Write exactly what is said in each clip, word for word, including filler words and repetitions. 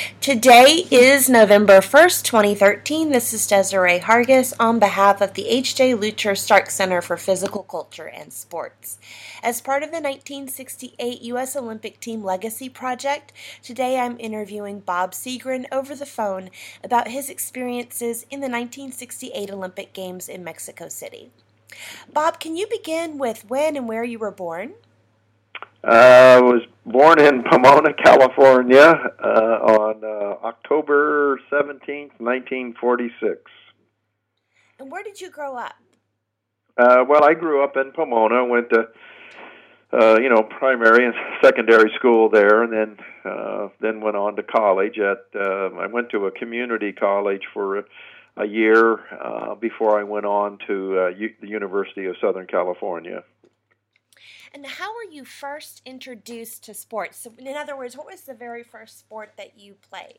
Today is November first, twenty thirteen. This is Desiree Hargis on behalf of the H J. Lucher Stark Center for Physical Culture and Sports. As part of the nineteen sixty-eight U S. Olympic Team Legacy Project, today I'm interviewing Bob Seagren over the phone about his experiences in the nineteen sixty-eight Olympic Games in Mexico City. Bob, can you begin with when and where you were born? I uh, was born in Pomona, California, uh, on uh, October seventeenth, nineteen forty-six. And where did you grow up? Uh, well, I grew up in Pomona, went to, uh, you know, primary and secondary school there, and then uh, then went on to college. At uh, I went to a community college for a, a year uh, before I went on to uh, U- the University of Southern California. And how were you first introduced to sports? So, in other words, what was the very first sport that you played?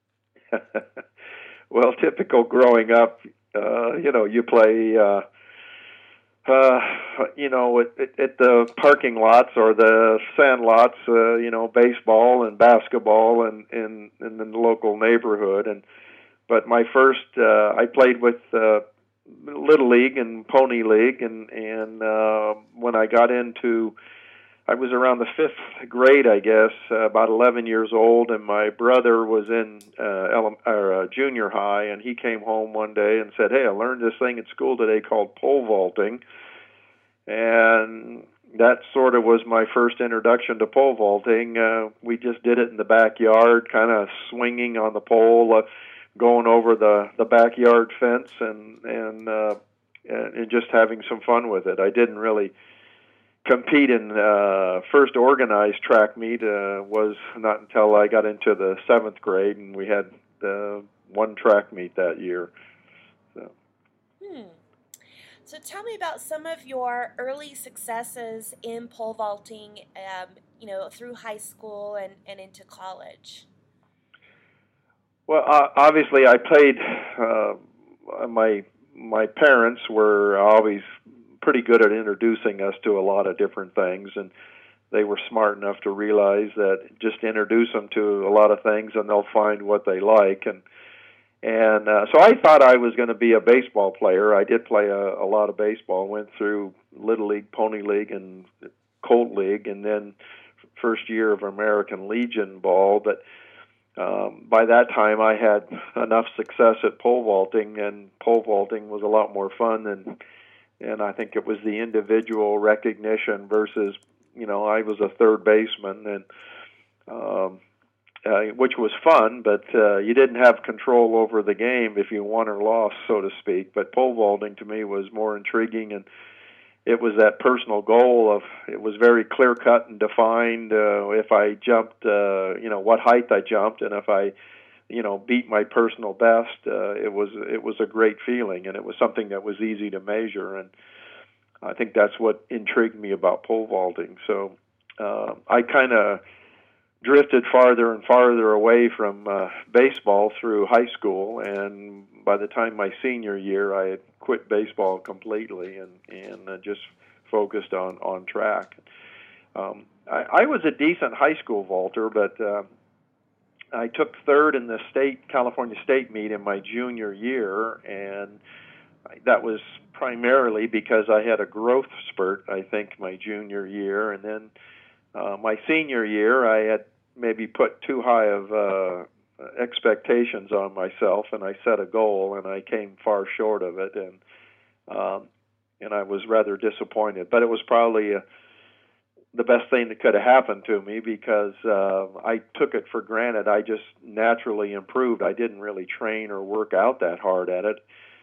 Well, typical growing up, uh, you know, you play, uh, uh, you know, at, at the parking lots or the sand lots, uh, you know, baseball and basketball and in, in the local neighborhood. And but my first, uh, I played with uh, Little League and Pony League, and and uh, when I got into, I was around the fifth grade, I guess, uh, about eleven years old, and my brother was in uh, ele- or, uh, junior high, and he came home one day and said, "Hey, I learned this thing at school today called pole vaulting," and that sort of was my first introduction to pole vaulting. Uh, we just did it in the backyard, kind of swinging on the pole. Uh, going over the, the backyard fence and and, uh, and just having some fun with it. I didn't really compete in uh, first organized track meet. Uh, was not until I got into the seventh grade, and we had uh, one track meet that year. So. Hmm. So tell me about some of your early successes in pole vaulting, um, you know, through high school and, and into college. Well, uh, obviously, I played. Uh, my my parents were always pretty good at introducing us to a lot of different things, and they were smart enough to realize that just introduce them to a lot of things, and they'll find what they like. And and uh, so I thought I was going to be a baseball player. I did play a, a lot of baseball. Went through Little League, Pony League, and Colt League, and then first year of American Legion ball, but. Um, by that time, I had enough success at pole vaulting, and pole vaulting was a lot more fun. And and I think it was the individual recognition versus, you know, I was a third baseman, and um, uh, which was fun, but uh, you didn't have control over the game if you won or lost, so to speak. But pole vaulting to me was more intriguing, and it was that personal goal of it was very clear cut and defined. Uh, if I jumped, uh, you know, what height I jumped, and if I, you know, beat my personal best, uh, it was it was a great feeling, and it was something that was easy to measure. And I think that's what intrigued me about pole vaulting. So uh, I kind of drifted farther and farther away from uh, baseball through high school, and by the time my senior year, I had quit baseball completely and and uh, just focused on on track. Um, I, I was a decent high school vaulter, but uh, I took third in the state California state meet in my junior year, and that was primarily because I had a growth spurt, I think, my junior year, and then uh, my senior year, I had maybe put too high of uh, expectations on myself, and I set a goal, and I came far short of it, and um, and I was rather disappointed. But it was probably uh, the best thing that could have happened to me because uh, I took it for granted. I just naturally improved. I didn't really train or work out that hard at it.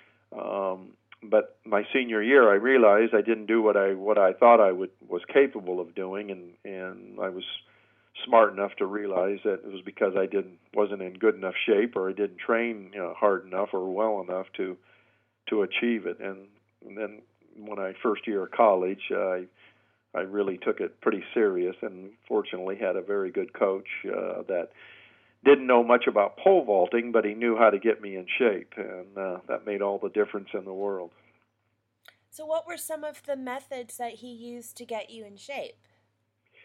Um, but my senior year, I realized I didn't do what I what I thought I would was capable of doing, and and I was smart enough to realize that it was because I didn't wasn't in good enough shape, or I didn't train, you know, hard enough or well enough to to achieve it. And, and then when I first year of college, uh, I I really took it pretty serious, and fortunately had a very good coach uh, that didn't know much about pole vaulting, but he knew how to get me in shape, and uh, that made all the difference in the world. So what were some of the methods that he used to get you in shape?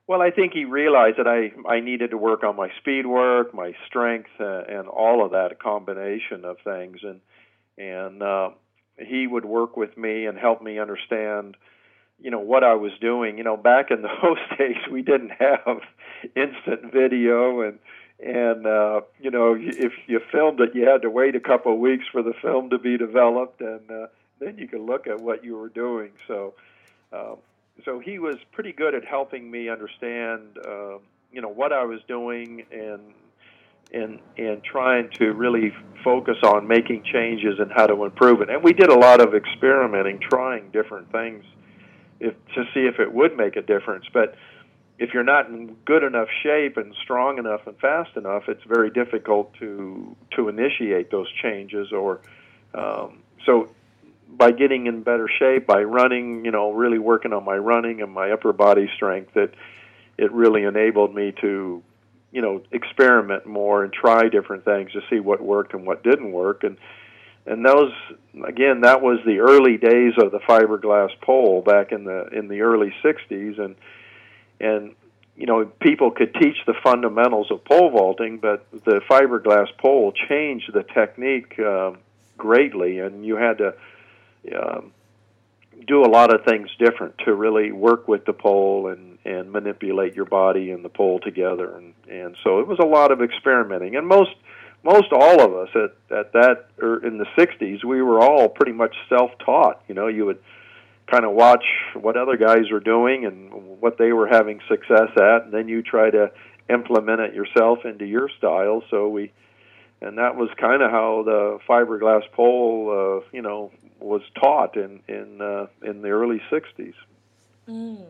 Well, I think he realized that I, I needed to work on my speed work, my strength, uh, and all of that, a combination of things. And and uh, he would work with me and help me understand, you know, what I was doing. You know, back in those days, we didn't have instant video, and and uh, you know, if you filmed it, you had to wait a couple of weeks for the film to be developed, and uh, then you could look at what you were doing. So. Um, So he was pretty good at helping me understand, uh, you know, what I was doing and and and trying to really focus on making changes and how to improve it. And we did a lot of experimenting, trying different things if, to see if it would make a difference. But if you're not in good enough shape and strong enough and fast enough, it's very difficult to to initiate those changes. Or um, so. By getting in better shape, by running, you know, really working on my running and my upper body strength, it it really enabled me to, you know, experiment more and try different things to see what worked and what didn't work. And and those, again, that was the early days of the fiberglass pole back in the in the early sixties, and and you know, people could teach the fundamentals of pole vaulting, but the fiberglass pole changed the technique uh, greatly, and you had to Um, do a lot of things different to really work with the pole and, and manipulate your body and the pole together, and, and so it was a lot of experimenting. And most most all of us at at that or in the sixties, we were all pretty much self-taught. You know, you would kind of watch what other guys were doing and what they were having success at, and then you try to implement it yourself into your style. So we. And that was kind of how the fiberglass pole, uh, you know, was taught in in uh, in the early sixties. Mm.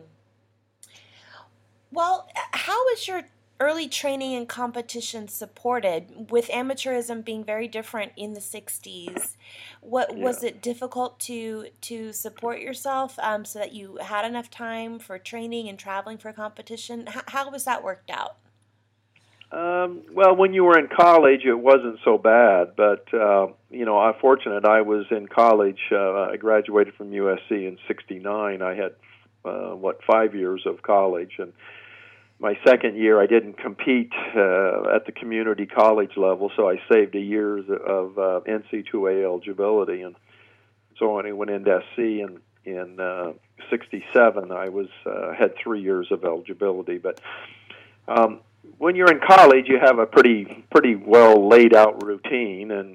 Well, how was your early training and competition supported? With amateurism being very different in the sixties, what Yeah. was it difficult to to support yourself um, so that you had enough time for training and traveling for competition? H- how was that worked out? Um, well, when you were in college, it wasn't so bad. But uh, you know, I'm fortunate. I was in college. Uh, I graduated from U S C in sixty-nine. I had uh, what five years of college, and my second year I didn't compete uh, at the community college level, so I saved a year of uh, N C double A eligibility, and so when I went into S C in in uh, sixty-seven, I was uh, had three years of eligibility, but. Um, When you're in college, you have a pretty pretty well laid out routine, and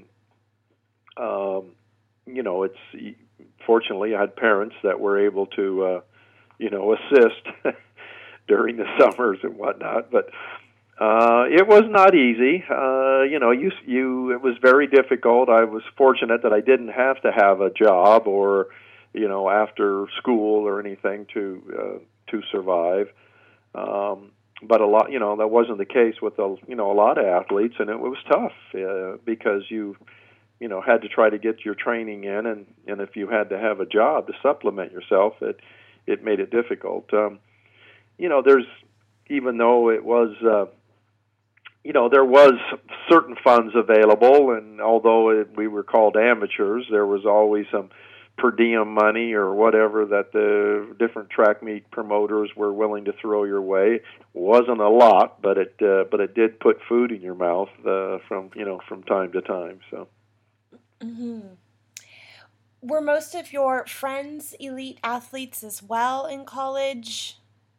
um, you know, it's fortunately I had parents that were able to uh, you know assist during the summers and whatnot. But uh, it was not easy. Uh, you know, you you it was very difficult. I was fortunate that I didn't have to have a job or you know after school or anything to uh, to survive. Um, But a lot, you know, that wasn't the case with a, you know, a lot of athletes, and it was tough uh, because you, you know, had to try to get your training in, and, and if you had to have a job to supplement yourself, it it made it difficult. Um, you know, there's even though it was, uh, you know, there was certain funds available, and although it, we were called amateurs, there was always some per diem money or whatever that the different track meet promoters were willing to throw your way. Wasn't a lot, but it uh, but it did put food in your mouth uh, from you know from time to time. So. Mm-hmm. Were most of your friends elite athletes as well in college?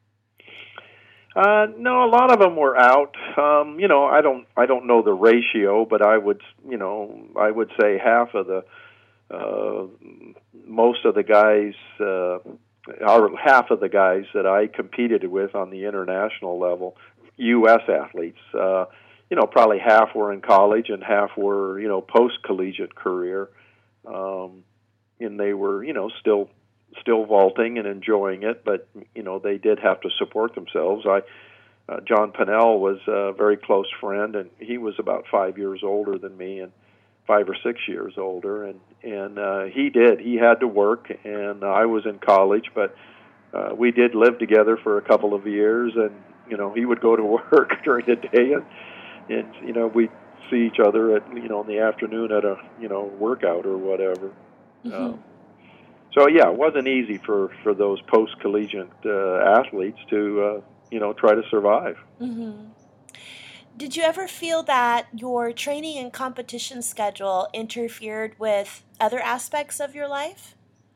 Uh, no, a lot of them were out. Um, you know, I don't I don't know the ratio, but I would you know I would say half of the. Uh, most of the guys, uh, or half of the guys that I competed with on the international level, U S athletes, uh, you know, probably half were in college and half were, you know, post-collegiate career. Um, and they were, you know, still still vaulting and enjoying it, but, you know, they did have to support themselves. I uh, John Pennell was a very close friend, and he was about five years older than me, and five or six years older, and and uh, he did. He had to work, and I was in college, but uh, we did live together for a couple of years, and you know he would go to work during the day, and and you know we'd see each other at you know in the afternoon at a you know workout or whatever. Mm-hmm. Um, so yeah, it wasn't easy for for those post collegiate uh, athletes to uh, you know, try to survive. Mm-hmm. Did you ever feel that your training and competition schedule interfered with other aspects of your life?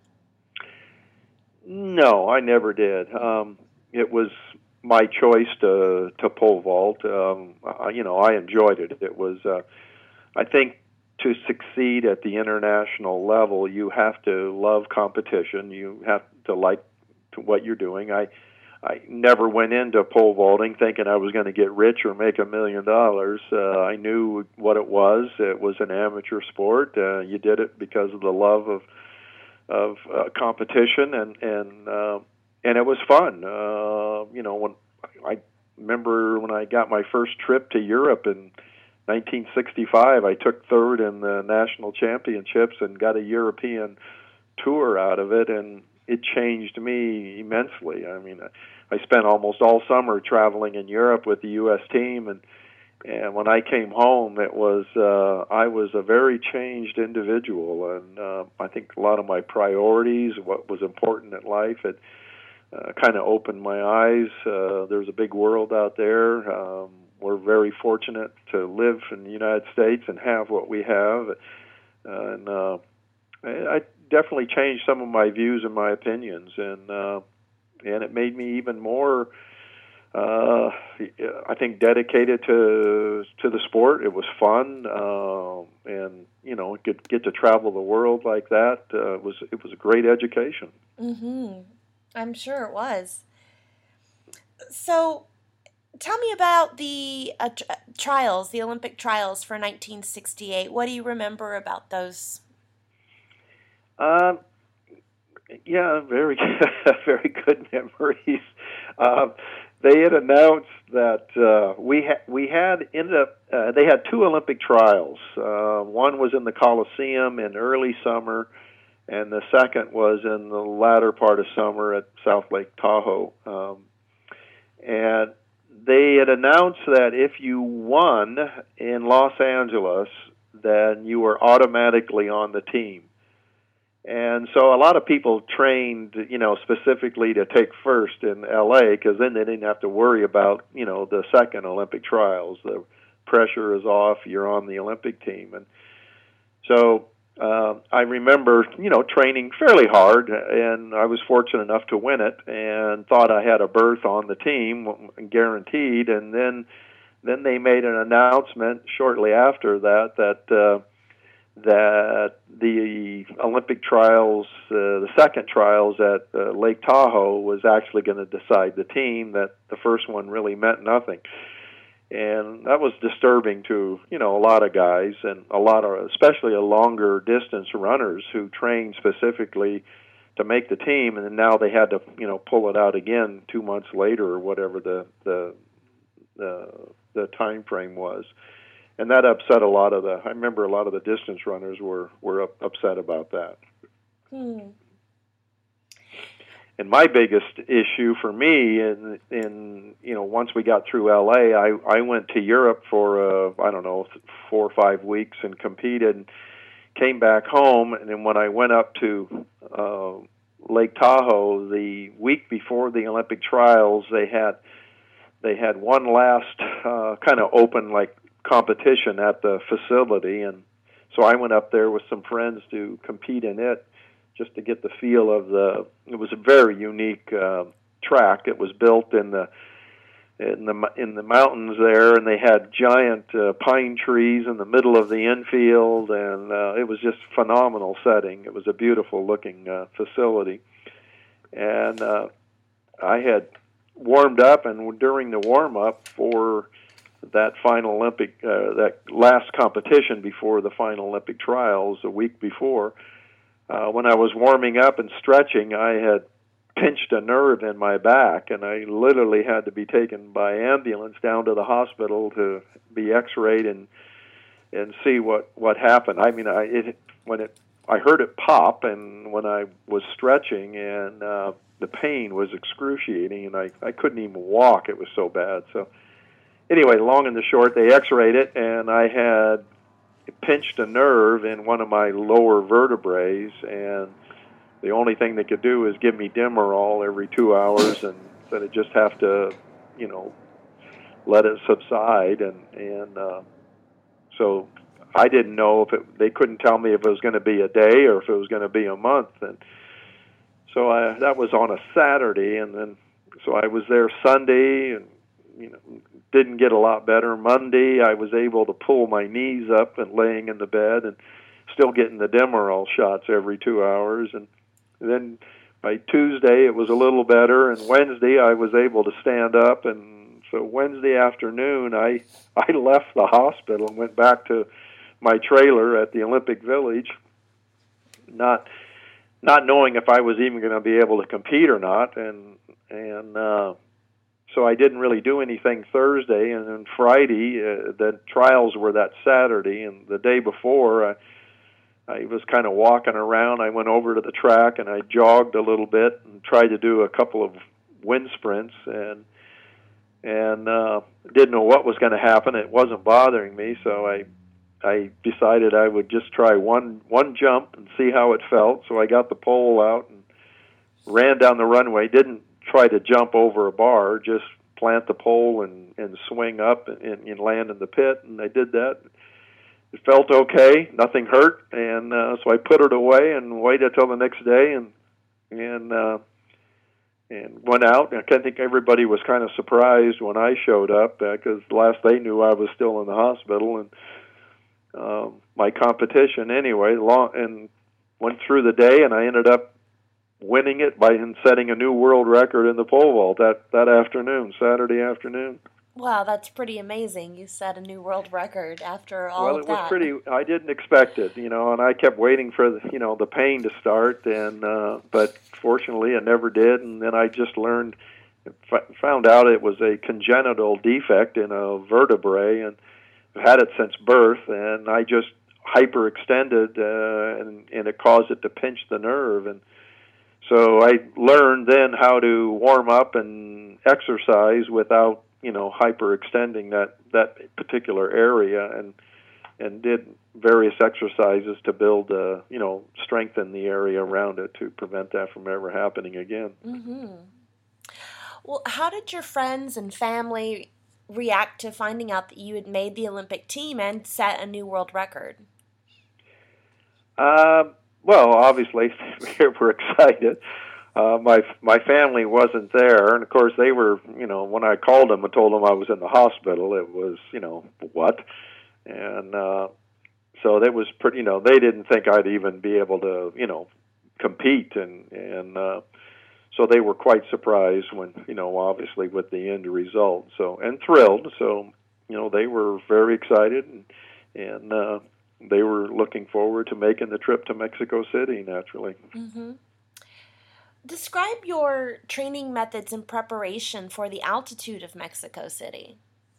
No, I never did. Um, it was my choice to to pole vault. Um, I, you know, I enjoyed it. It was, uh, I think, to succeed at the international level, you have to love competition. You have to like to what you're doing. I I never went into pole vaulting thinking I was going to get rich or make a million dollars. Uh, I knew what it was. It was an amateur sport. Uh, you did it because of the love of of uh, competition, and and uh, and it was fun. Uh, you know, when I remember when I got my first trip to Europe in nineteen sixty-five, I took third in the national championships and got a European tour out of it, and it changed me immensely. I mean, I spent almost all summer traveling in Europe with the U S team, and and when I came home, it was uh, I was a very changed individual, and uh, I think a lot of my priorities, what was important in life, it uh, kind of opened my eyes. Uh, there's a big world out there. Um, we're very fortunate to live in the United States and have what we have, uh, and uh, I definitely changed some of my views and my opinions, and uh, and it made me even more. Uh, I think dedicated to to the sport. It was fun, uh, and you know, get get to travel the world like that. Uh, it was it was a great education. Mm-hmm. I'm sure it was. So, tell me about the uh, tr- trials, the Olympic trials for nineteen sixty-eight. What do you remember about those? Um, yeah, very very good memories. Um, they had announced that uh, we had we had ended up uh, they had two Olympic trials. Uh, one was in the Coliseum in early summer, and the second was in the latter part of summer at South Lake Tahoe. Um, and they had announced that if you won in Los Angeles, then you were automatically on the team. And so a lot of people trained, you know, specifically to take first in L A because then they didn't have to worry about, you know, the second Olympic trials. The pressure is off. You're on the Olympic team. And so uh, I remember, you know, training fairly hard, and I was fortunate enough to win it and thought I had a berth on the team, guaranteed. And then then they made an announcement shortly after that that uh, that the Olympic trials, uh, the second trials at uh, Lake Tahoe, was actually going to decide the team, that the first one really meant nothing. And that was disturbing to, you know, a lot of guys, and a lot of, especially a longer distance runners who trained specifically to make the team, and then now they had to, you know, pull it out again two months later or whatever the the the, the time frame was. And that upset a lot of the, I remember a lot of the distance runners were, were up, upset about that. Hmm. And my biggest issue for me, in, in you know, once we got through L A, I, I went to Europe for, uh, I don't know, four or five weeks and competed, and came back home. And then when I went up to uh, Lake Tahoe the week before the Olympic trials, they had they had one last uh, kind of open, like, competition at the facility, and so I went up there with some friends to compete in it, just to get the feel of the. It was a very unique uh, track. It was built in the in the in the mountains there, and they had giant uh, pine trees in the middle of the infield, and uh, it was just phenomenal setting. It was a beautiful looking uh, facility, and uh, I had warmed up, and during the warm up for that final Olympic, uh, that last competition before the final Olympic trials, a week before, uh, when I was warming up and stretching, I had pinched a nerve in my back, and I literally had to be taken by ambulance down to the hospital to be X-rayed and and see what what happened. I mean, I it when it I heard it pop, and when I was stretching, and uh, the pain was excruciating, and I I couldn't even walk. It was so bad. So. Anyway, long and the short, they X-rayed it, and I had pinched a nerve in one of my lower vertebrae, and the only thing they could do is give me Demerol every two hours, and said I just have to you know, let it subside, and and uh, so I didn't know if it, they couldn't tell me if it was going to be a day or if it was going to be a month, and so I, that was on a Saturday, and then so I was there Sunday, and you know, didn't get a lot better. Monday, I was able to pull my knees up and laying in the bed, and still getting the Demerol shots every two hours, and then by Tuesday it was a little better, and Wednesday I was able to stand up, and so Wednesday afternoon I I left the hospital and went back to my trailer at the Olympic Village, not not knowing if I was even going to be able to compete or not, and and uh, so I didn't really do anything Thursday, and then Friday uh, the trials were that Saturday, and the day before I. I was kind of walking around. I went over to the track and I jogged a little bit and tried to do a couple of wind sprints, and and uh, didn't know what was going to happen. It wasn't bothering me, so I I decided I would just try one one jump and see how it felt. So I got the pole out and ran down the runway. Didn't try to jump over a bar, just plant the pole and, and swing up and, and land in the pit, and I did that. It felt okay, nothing hurt, and uh, so I put it away and waited till the next day, and and uh, and went out. And I think everybody was kind of surprised when I showed up, because uh, last they knew I was still in the hospital, and um, my competition anyway, long, and went through the day, and I ended up winning it by and setting a new world record in the pole vault that that afternoon, Saturday afternoon. Wow, that's pretty amazing. You set a new world record after all well, of that. Well, it was pretty, I didn't expect it, you know, and I kept waiting for, the, you know, the pain to start, and uh, but fortunately it never did, and then I just learned, f- found out it was a congenital defect in a vertebrae, and I've had it since birth, and I just hyperextended, uh, and, and it caused it to pinch the nerve, and so I learned then how to warm up and exercise without, you know, hyperextending that, that particular area, and and did various exercises to build, uh, you know, strengthen the area around it to prevent that from ever happening again. Mm-hmm. Well, how did your friends and family react to finding out that you had made the Olympic team and set a new world record? Uh, well, obviously, they were excited. Uh, my my family wasn't there, and of course they were, you know, when I called them and told them I was in the hospital, it was, you know, what? And uh, so that was pretty, you know, they didn't think I'd even be able to, you know, compete, and, and uh, so they were quite surprised when, you know, obviously with the end result, so, and thrilled, so, you know, they were very excited, and, and uh, they were looking forward to making the trip to Mexico City, naturally. Mm-hmm. Describe your training methods in preparation for the altitude of Mexico City.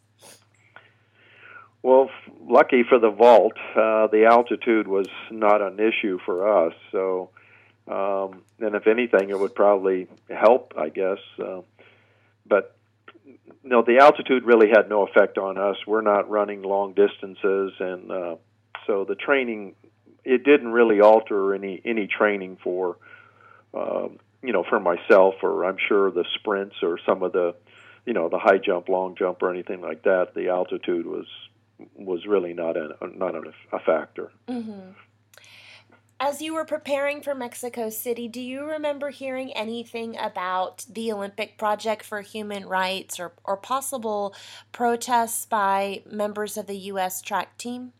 Well, lucky for the vault, uh, the altitude was not an issue for us. So, um, and if anything, it would probably help, I guess. Uh, but no, the altitude really had no effect on us. We're not running long distances, and uh, so the training, it didn't really alter any any training for. Uh, you know, for myself, or I'm sure the sprints or some of the, you know, the high jump, long jump, or anything like that. The altitude was was really not a not a, a factor. Mm-hmm. As you were preparing for Mexico City, do you remember hearing anything about the Olympic Project for Human Rights, or or possible protests by members of the U S track team?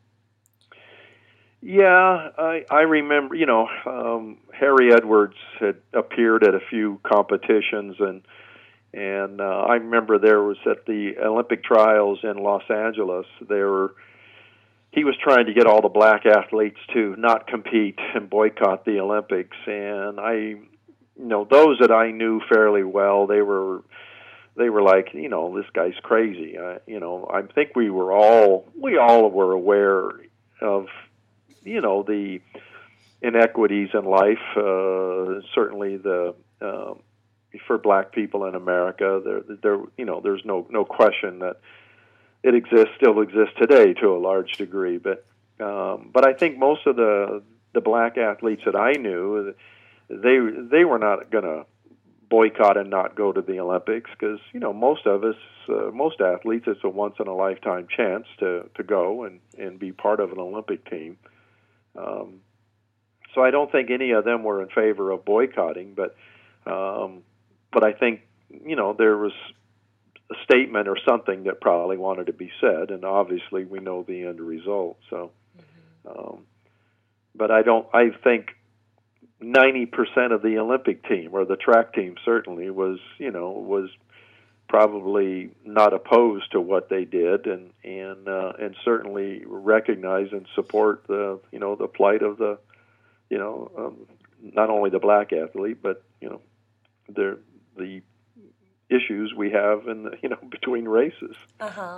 Yeah, I, I remember, you know, um, Harry Edwards had appeared at a few competitions, and and uh, I remember there was at the Olympic trials in Los Angeles, there were, he was trying to get all the black athletes to not compete and boycott the Olympics, and I, you know, those that I knew fairly well, they were, they were like, you know, this guy's crazy. I, you know, I think we were all, we all were aware of, you know, the inequities in life, uh, certainly the um, for black people in America, there, there, you know, there's no no question that it exists, still exists today to a large degree. But um, but I think most of the the black athletes that I knew, they they were not going to boycott and not go to the Olympics because, you know, most of us, uh, most athletes, it's a once-in-a-lifetime chance to, to go and, and be part of an Olympic team. Um, so I don't think any of them were in favor of boycotting, but um, but I think, you know, there was a statement or something that probably wanted to be said, and obviously we know the end result. So, um, but I don't, I think ninety percent of the Olympic team, or the track team certainly, was, you know, was probably not opposed to what they did, and and uh, and certainly recognize and support the, you know, the plight of the, you know, um, not only the black athlete, but, you know, the the issues we have in the, you know, between races. Uh-huh.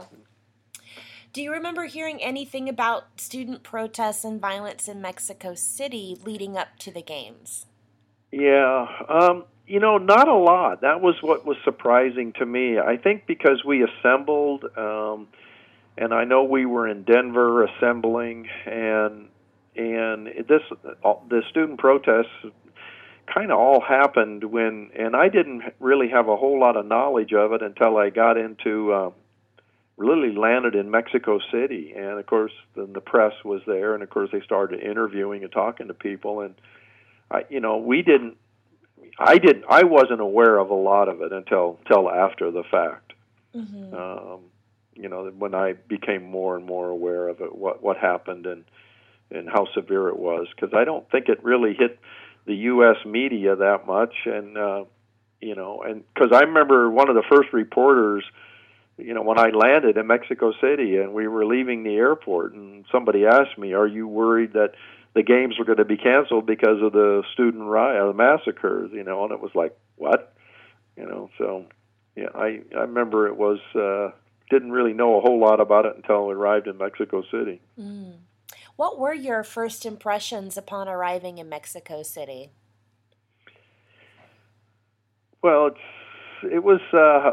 Do you remember hearing anything about student protests and violence in Mexico City leading up to the games? Yeah, um, you know, not a lot. That was what was surprising to me. I think because we assembled, um, and I know we were in Denver assembling, and and this the student protests kind of all happened when, and I didn't really have a whole lot of knowledge of it until I got into, uh, really landed in Mexico City, and of course then the press was there, and of course they started interviewing and talking to people, and I, you know, we didn't, I didn't, I wasn't aware of a lot of it until until after the fact. Mm-hmm. Um, you know, when I became more and more aware of it, what what happened and and how severe it was, because I don't think it really hit the U S media that much, and uh, you know, and because I remember one of the first reporters, you know, when I landed in Mexico City and we were leaving the airport, and somebody asked me, "Are you worried that the games were going to be canceled because of the student riot, the massacres?" You know, and it was like, what? You know, so yeah, I I remember it was uh, didn't really know a whole lot about it until I arrived in Mexico City. Mm. What were your first impressions upon arriving in Mexico City? Well, it's, it was, uh,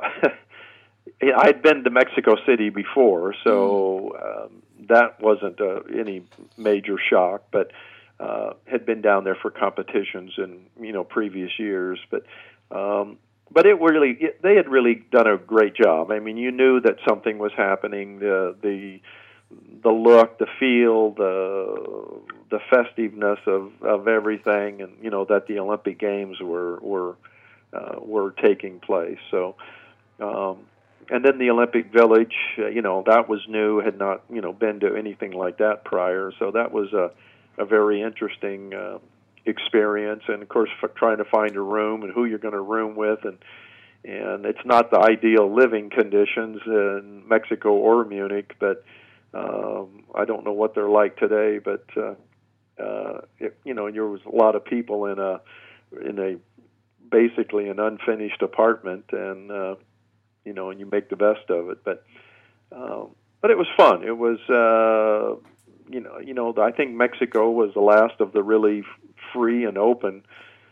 I'd been to Mexico City before, so um, that wasn't uh, any major shock, but uh, had been down there for competitions in, you know, previous years. But um, but it really, it, they had really done a great job. I mean, you knew that something was happening. The the the look, the feel, the the festiveness of, of everything, and you know that the Olympic Games were were uh, were taking place. So, um, and then the Olympic Village, uh, you know, that was new, had not you know been to anything like that prior. So that was a a very interesting uh, experience, and of course, f- trying to find a room and who you're going to room with, and and it's not the ideal living conditions in Mexico or Munich, but Um, I don't know what they're like today, but uh, uh, it, you know, there was a lot of people in a in a basically an unfinished apartment, and uh, you know, and you make the best of it. But um, but it was fun. It was uh, you know, you know, I think Mexico was the last of the really free and open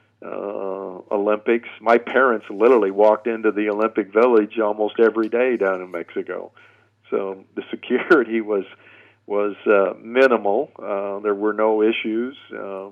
uh, Olympics. My parents literally walked into the Olympic Village almost every day down in Mexico. So the security was was uh, minimal. Uh, there were no issues, um,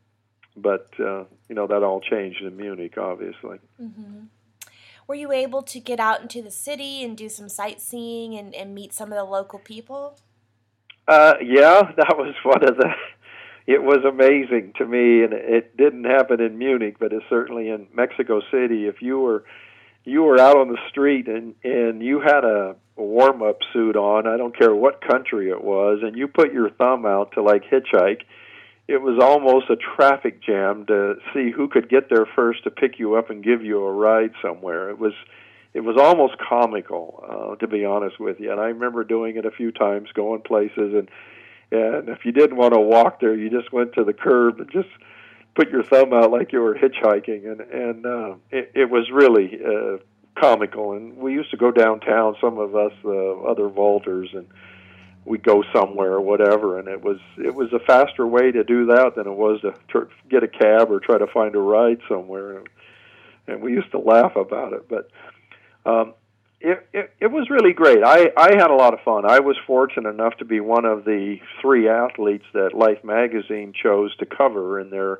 but uh, you know that all changed in Munich, obviously. Mm-hmm. Were you able to get out into the city and do some sightseeing and, and meet some of the local people? Uh, yeah, that was one of the. It was amazing to me, and it didn't happen in Munich, but it's certainly in Mexico City. If you were you were out on the street and and you had a a warm-up suit on, I don't care what country it was, and you put your thumb out to like hitchhike, it was almost a traffic jam to see who could get there first to pick you up and give you a ride somewhere. It was it was almost comical, uh, to be honest with you. And I remember doing it a few times, going places, and and if you didn't want to walk there, you just went to the curb and just put your thumb out like you were hitchhiking, and and uh, it, it was really uh, comical. And we used to go downtown, some of us, uh, other vaulters, and we'd go somewhere or whatever, and it was it was a faster way to do that than it was to tr- get a cab or try to find a ride somewhere. And, and we used to laugh about it, but um, it, it it was really great. I, I had a lot of fun. I was fortunate enough to be one of the three athletes that Life magazine chose to cover in their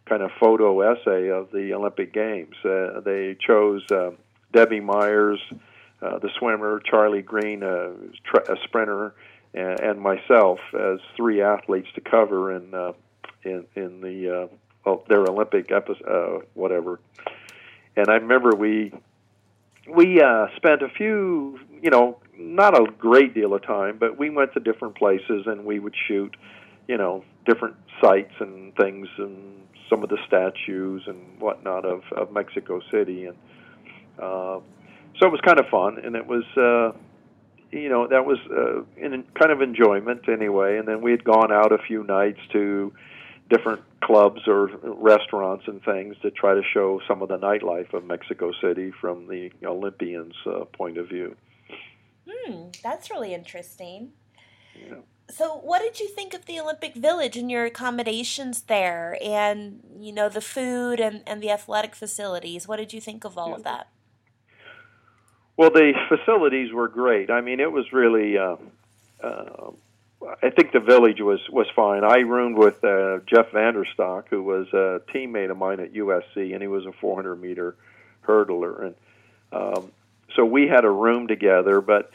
kind of photo essay of the Olympic Games. Uh, they chose uh, Debbie Myers, uh, the swimmer, Charlie Green, a, a sprinter, and, and myself as three athletes to cover in uh, in in the uh, well, their Olympic episode, uh, whatever. And I remember we we uh, spent a few, you know, not a great deal of time, but we went to different places and we would shoot, you know, different sites and things and some of the statues and whatnot of, of Mexico City. And uh, so it was kind of fun, and it was, uh, you know, that was uh, in kind of enjoyment anyway. And then we had gone out a few nights to different clubs or restaurants and things to try to show some of the nightlife of Mexico City from the Olympians' uh, point of view. Hmm, that's really interesting. Yeah. So what did you think of the Olympic Village and your accommodations there and, you know, the food and, and the athletic facilities? What did you think of all Yeah. of that? Well, the facilities were great. I mean, it was really, uh, uh, I think the village was, was fine. I roomed with uh, Jeff Vanderstock, who was a teammate of mine at U S C, and he was a four hundred meter hurdler. And um, so we had a room together, but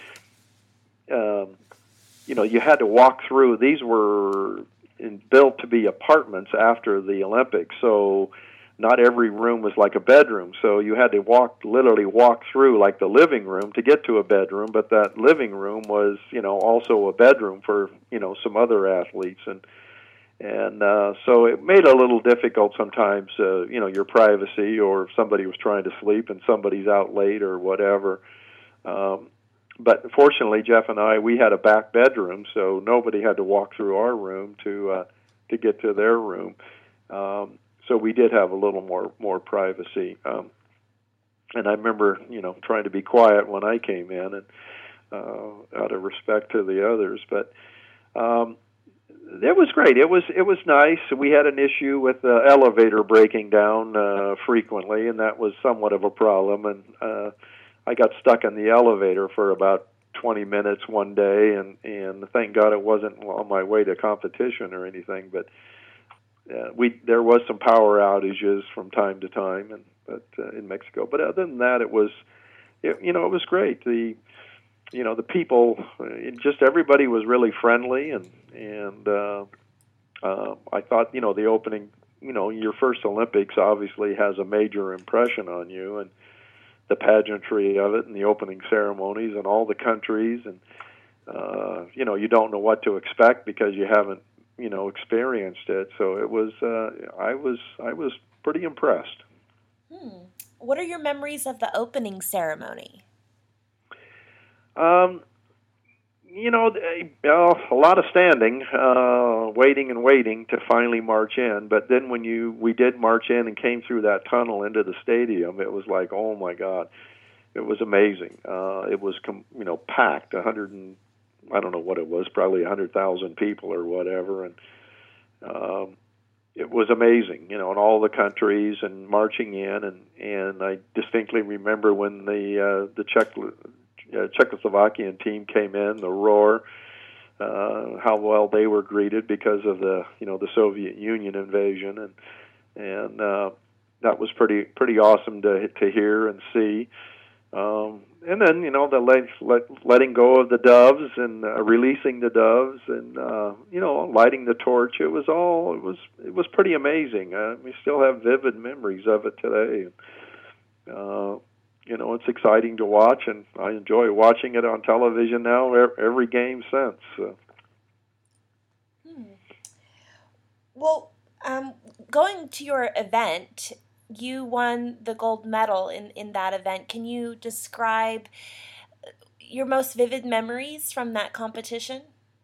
um, you know, you had to walk through. These were in, built to be apartments after the Olympics, so not every room was like a bedroom. So you had to walk, literally walk through like the living room to get to a bedroom. But that living room was, you know, also a bedroom for, you know, some other athletes, and and uh, so it made it a little difficult sometimes. Uh, you know, your privacy, or if somebody was trying to sleep and somebody's out late or whatever. Um, But fortunately, Jeff and I, we had a back bedroom, so nobody had to walk through our room to uh, to get to their room. Um, so we did have a little more more privacy. Um, and I remember, you know, trying to be quiet when I came in, and uh, out of respect to the others. But um, it was great. It was it was nice. We had an issue with the elevator breaking down uh, frequently, and that was somewhat of a problem. And uh, I got stuck in the elevator for about twenty minutes one day, and, and thank God it wasn't on my way to competition or anything. But uh, we there was some power outages from time to time, and but uh, in Mexico. But other than that, it was, it, you know, it was great. The you know the people, it just everybody was really friendly, and and uh, uh, I thought, you know, the opening, you know, your first Olympics obviously has a major impression on you, and the pageantry of it and the opening ceremonies and all the countries, and uh, you know, you don't know what to expect because you haven't, you know, experienced it. So it was, uh, I was, I was pretty impressed. Hmm. What are your memories of the opening ceremony? Um, you know, well, a lot of standing, uh, waiting and waiting to finally march in. But then when you we did march in and came through that tunnel into the stadium, it was like, oh my God, it was amazing. Uh, it was, com- you know, packed. A hundred and I don't know what it was, probably a hundred thousand people or whatever, and um, it was amazing. You know, in all the countries and marching in, and and I distinctly remember when the uh, the Czech. Uh, Czechoslovakian team came in, the roar, uh, how well they were greeted because of the, you know, the Soviet Union invasion, and and uh, that was pretty pretty awesome to to hear and see. Um, and then, you know, the let, let, letting go of the doves and uh, releasing the doves, and uh, you know, lighting the torch. It was all it was it was pretty amazing. Uh, we still have vivid memories of it today. Uh, You know, it's exciting to watch, and I enjoy watching it on television now every game since. So. Hmm. Well, um, going to your event, you won the gold medal in, in that event. Can you describe your most vivid memories from that competition?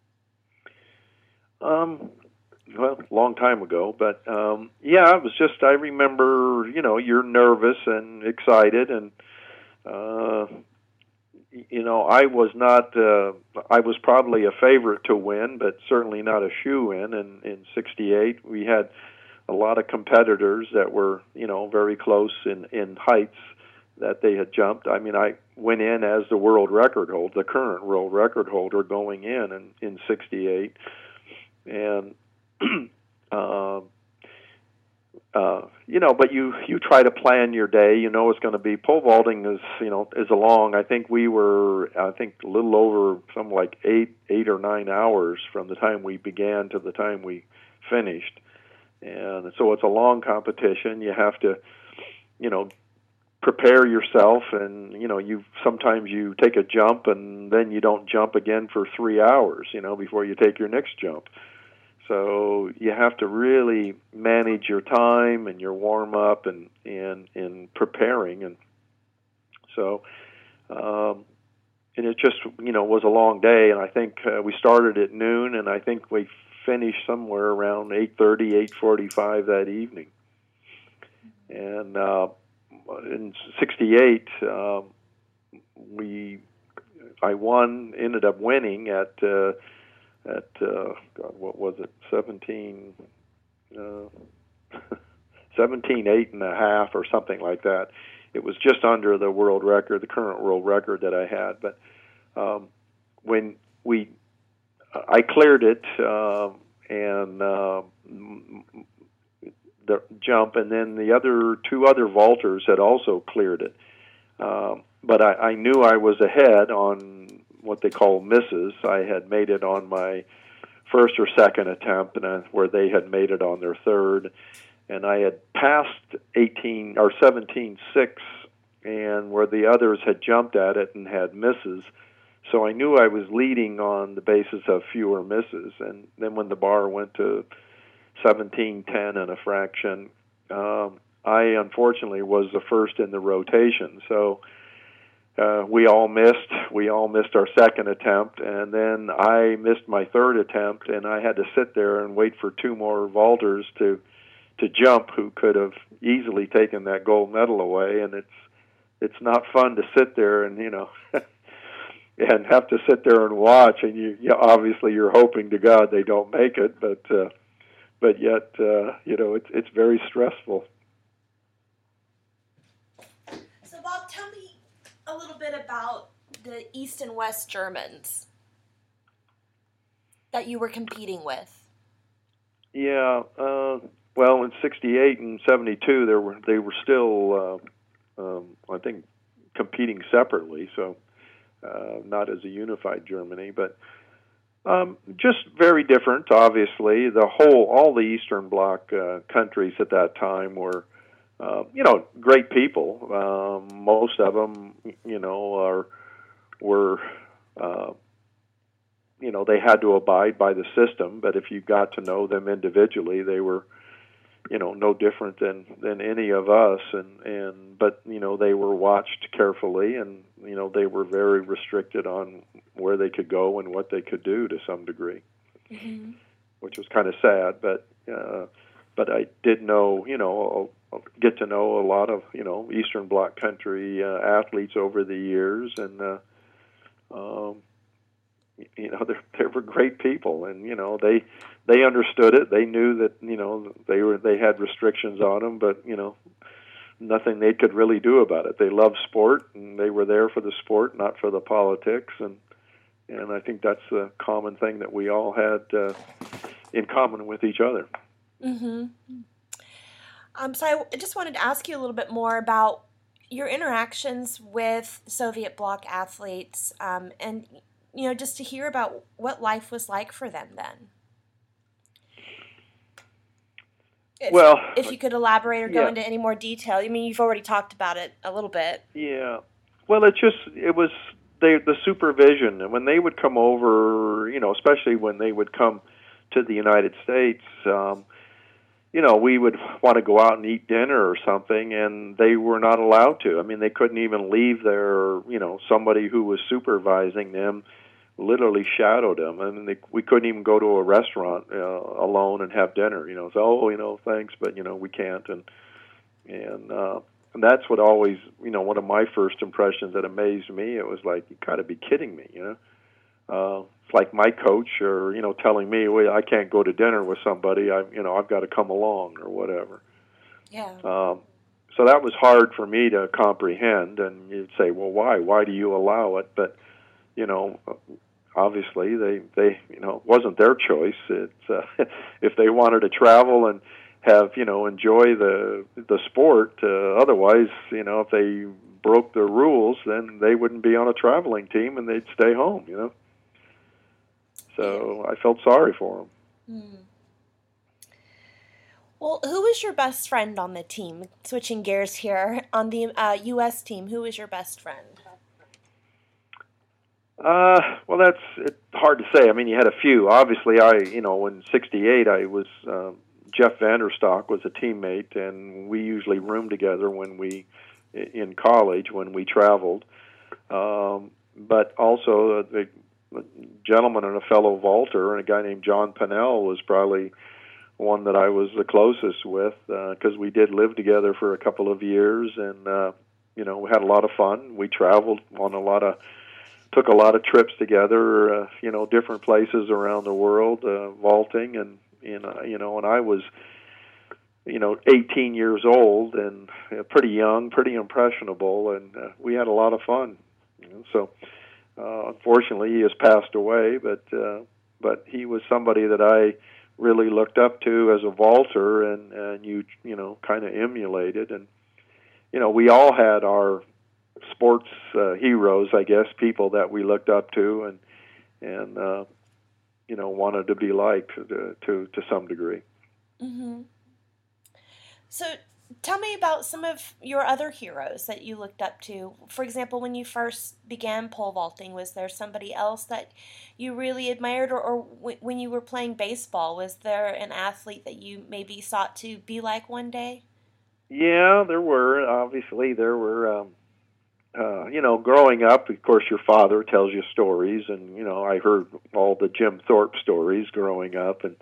Um, well, a long time ago, but um, yeah, it was just, I remember, you know, you're nervous and excited, and Uh, you know, I was not, uh, I was probably a favorite to win, but certainly not a shoe-in. In, in sixty-eight, we had a lot of competitors that were, you know, very close in, in heights that they had jumped. I mean, I went in as the world record holder, the current world record holder going in in, in sixty-eight. And uh, uh, you know, but you you try to plan your day. You know, it's going to be pole vaulting is you know is a long. I think we were I think a little over something like eight eight or nine hours from the time we began to the time we finished, and so it's a long competition. You have to, you know, prepare yourself, and you know you sometimes you take a jump and then you don't jump again for three hours. You know, before you take your next jump. So you have to really manage your time and your warm up and and in preparing, and so um, and it just you know was a long day. And I think uh, we started at noon, and I think we finished somewhere around eight thirty, eight forty-five that evening. And uh, in sixty-eight, uh, we I won, ended up winning at. Uh, At uh, God, what was it? Seventeen, uh, seventeen eight and a half, or something like that. It was just under the world record, the current world record that I had. But um, when we, I cleared it, uh, and uh, the jump, and then the other two other vaulters had also cleared it. Um, but I, I knew I was ahead on what they call misses. I had made it on my first or second attempt, and uh, where they had made it on their third, and I had passed eighteen or seventeen six, and where the others had jumped at it and had misses. So I knew I was leading on the basis of fewer misses. And then when the bar went to seventeen ten and a fraction, um, I unfortunately was the first in the rotation. So Uh, we all missed. We all missed our second attempt, and then I missed my third attempt, and I had to sit there and wait for two more vaulters to to jump, who could have easily taken that gold medal away. And it's it's not fun to sit there and you know and have to sit there and watch, and you, you obviously you're hoping to God they don't make it, but uh, but yet uh, you know it's it's very stressful. So Bob, tell me a little bit about the East and West Germans that you were competing with. Yeah, uh, well, in sixty-eight and seventy-two, there were they were still, uh, um, I think, competing separately, so uh, not as a unified Germany, but um, just very different. Obviously, the whole, all the Eastern Bloc uh, countries at that time were. Uh, you know, great people. Um, most of them, you know, are were, uh, you know, they had to abide by the system. But if you got to know them individually, they were, you know, no different than, than any of us. And, and but you know, they were watched carefully, and you know, they were very restricted on where they could go and what they could do to some degree, mm-hmm. which was kind of sad. But uh, but I did know, you know. get to know a lot of you know Eastern Bloc country uh, athletes over the years, and uh, um, you know they they were great people, and you know they they understood it. They knew that you know they were they had restrictions on them, but you know nothing they could really do about it. They loved sport, and they were there for the sport, not for the politics, and and I think that's the common thing that we all had uh, in common with each other. Mm-hmm. Um, so I just wanted to ask you a little bit more about your interactions with Soviet Bloc athletes, um, and you know, just to hear about what life was like for them then. If, well, if you could elaborate or go yeah. into any more detail. I mean, you've already talked about it a little bit. Yeah. Well, it just it was they the supervision, and when they would come over, you know, especially when they would come to the United States. Um, You know, we would want to go out and eat dinner or something, and they were not allowed to. I mean, they couldn't even leave their, you know, somebody who was supervising them literally shadowed them. I mean, they, we couldn't even go to a restaurant uh, alone and have dinner. You know, so, oh, you know, thanks, but, you know, we can't. And and, uh, and that's what always, you know, one of my first impressions that amazed me. It was like, you got to be kidding me, you know. Uh, it's like my coach, or you know, telling me, "Well, I can't go to dinner with somebody. I, you know, I've got to come along, or whatever." Yeah. Um, so that was hard for me to comprehend. And you'd say, "Well, why? Why do you allow it?" But you know, obviously, they, they, you know, it wasn't their choice. It's uh, if they wanted to travel and have, you know, enjoy the the sport. Uh, otherwise, you know, if they broke the rules, then they wouldn't be on a traveling team and they'd stay home, you know. So Yeah. I felt sorry for them. Hmm. Well, who was your best friend on the team? Switching gears here, on the uh, U S team, who was your best friend? Uh, well, that's it's hard to say. I mean, you had a few. Obviously, I, you know, in sixty-eight, I was, um, Jeff Vanderstock was a teammate, and we usually roomed together when we, in college, when we traveled. Um, but also, uh, the gentleman and a fellow vaulter, and a guy named John Pennell was probably one that I was the closest with, because uh, we did live together for a couple of years, and, uh, you know, we had a lot of fun. We traveled on a lot of took a lot of trips together, uh, you know, different places around the world, uh, vaulting, and, and uh, you know, and I was, you know, eighteen years old and uh, pretty young, pretty impressionable, and uh, we had a lot of fun. You know, so, uh, unfortunately, he has passed away, but uh, but he was somebody that I really looked up to as a vaulter, and and you you know, kind of emulated, and you know, we all had our sports uh, heroes, I guess, people that we looked up to and and uh, you know, wanted to be like to to, to some degree. Mm-hmm. So tell me about some of your other heroes that you looked up to. For example, when you first began pole vaulting, was there somebody else that you really admired? Or, or w- when you were playing baseball, was there an athlete that you maybe sought to be like one day? Yeah, there were obviously there were. Um, uh, you know, growing up, of course, your father tells you stories, and you know, I heard all the Jim Thorpe stories growing up, and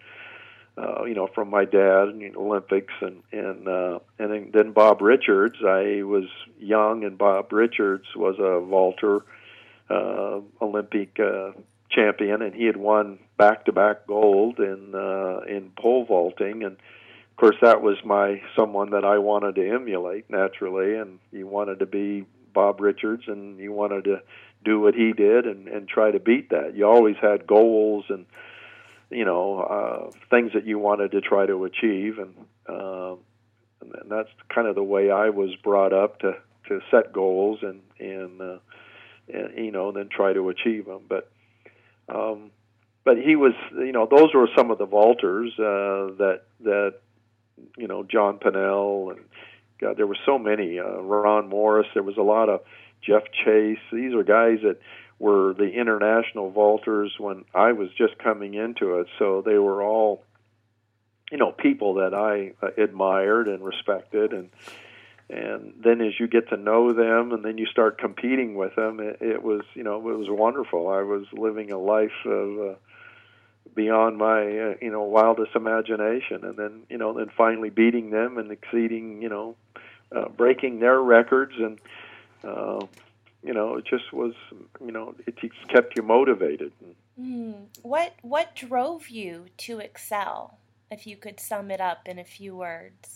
uh, you know, from my dad and you know, Olympics, and and uh, and then, then Bob Richards. I was young, and Bob Richards was a vaulter, uh, Olympic uh, champion, and he had won back-to-back gold in uh, in pole vaulting, and of course, that was my someone that I wanted to emulate naturally, and you wanted to be Bob Richards, and you wanted to do what he did and, and try to beat that. You always had goals and you know uh, things that you wanted to try to achieve, and uh, and that's kind of the way I was brought up to to set goals and and, uh, and you know then try to achieve them. But um, but he was you know those were some of the vaulters uh, that that. you know, John Pennell, and God, there were so many. Uh, Ron Morris. There was a lot of Jeff Chase. These are guys that were the international vaulters when I was just coming into it. So they were all, you know, people that I uh, admired and respected, and and then as you get to know them, and then you start competing with them, it, it was, you know, it was wonderful. I was living a life of uh, beyond my uh, you know wildest imagination, and then you know then finally beating them and exceeding you know uh, breaking their records, and uh, you know it just was you know it just kept you motivated. Mm. What what drove you to excel? If you could sum it up in a few words.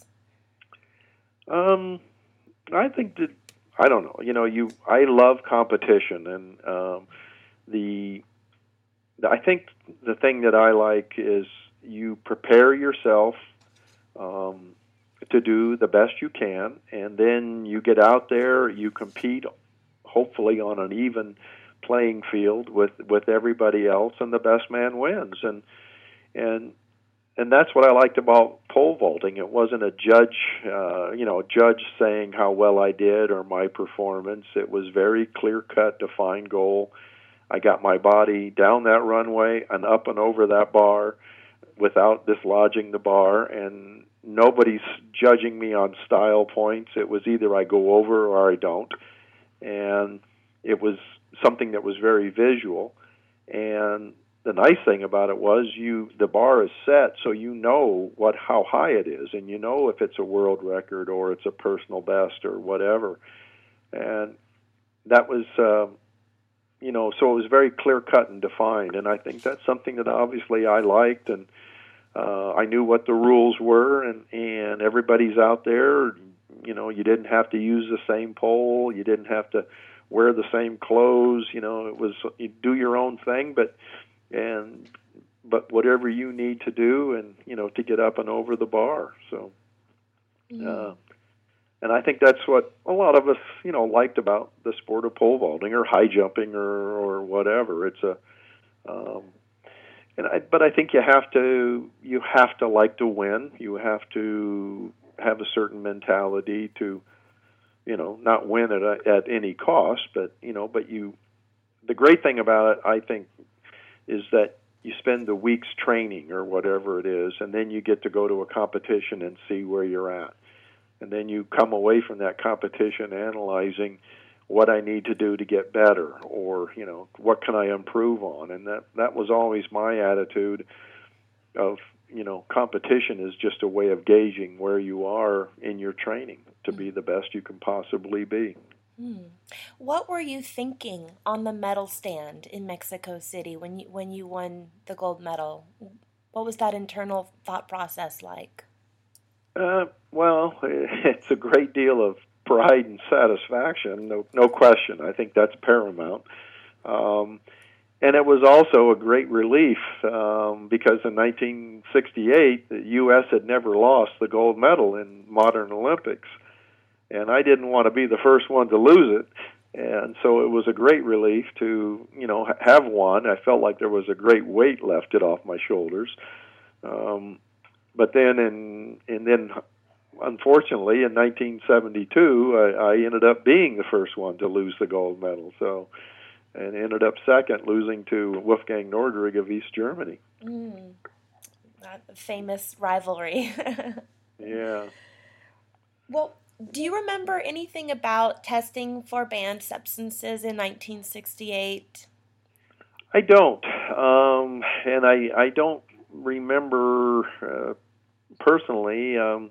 Um, I think that I don't know. You know, you I love competition, and um, the I think the thing that I like is you prepare yourself um, to do the best you can, and then you get out there, you compete, hopefully on an even playing field with with everybody else, and the best man wins. And and and that's what I liked about pole vaulting. It wasn't a judge, uh, you know, a judge saying how well I did or my performance. It was very clear cut, defined goal. I got my body down that runway and up and over that bar without dislodging the bar, and nobody's judging me on style points. It was either I go over or I don't, and it was something that was very visual. And the nice thing about it was you the bar is set, so you know what how high it is, and you know if it's a world record or it's a personal best or whatever. And that was. Uh, You know, so it was very clear cut and defined, and I think that's something that obviously I liked, and uh, I knew what the rules were, and and everybody's out there. You know, you didn't have to use the same pole, you didn't have to wear the same clothes. You know, it was you do your own thing, but and but whatever you need to do, and you know, to get up and over the bar. So, Mm. uh, and I think that's what a lot of us, you know, liked about the sport of pole vaulting or high jumping or or whatever. It's a um, and I, but I think you have to you have to like to win. You have to have a certain mentality to, you know, not win at a, at any cost, but you know, but you. The great thing about it, I think, is that you spend the weeks training or whatever it is, and then you get to go to a competition and see where you're at, and then you come away from that competition analyzing what I need to do to get better, or you know, what can I improve on, and that that was always my attitude. Of you know, competition is just a way of gauging where you are in your training to be the best you can possibly be. Hmm. What were you thinking on the medal stand in Mexico City when you when you won the gold medal? What was that internal thought process like? Uh, well, it's a great deal of pride and satisfaction, no, no question. I think that's paramount. Um, and it was also a great relief um, because in nineteen sixty-eight, the U S had never lost the gold medal in modern Olympics. And I didn't want to be the first one to lose it. And so it was a great relief to, you know, have won. I felt like there was a great weight lifted off my shoulders. Um, but then, in, and then, unfortunately, in nineteen seventy-two, I, I ended up being the first one to lose the gold medal. So, and ended up second, losing to Wolfgang Nordrig of East Germany. Mm, that famous rivalry. Yeah. Well, do you remember anything about testing for banned substances in nineteen sixty-eight? I don't, um, and I I don't remember uh, personally, um,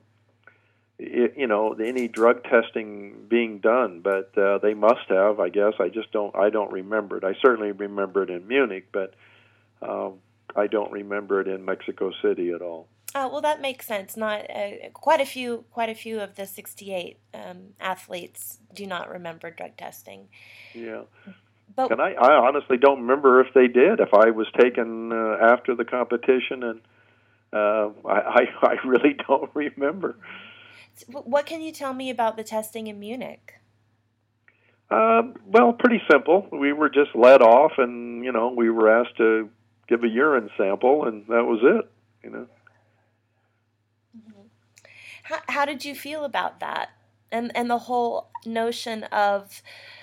it, you know, any drug testing being done, but uh, they must have. I guess I just don't. I don't remember it. I certainly remember it in Munich, but um, I don't remember it in Mexico City at all. Uh, well, that makes sense. Not uh, quite a few. Quite a few of the sixty-eight um, athletes do not remember drug testing. Yeah. But And I, I honestly don't remember if they did. If I was taken uh, after the competition, and uh, I, I, I really don't remember. what can you tell me about the testing in Munich? Um, well, pretty simple. We were just led off, and you know, we were asked to give a urine sample, and that was it. You know. Mm-hmm. How how did you feel about that, and and the whole notion of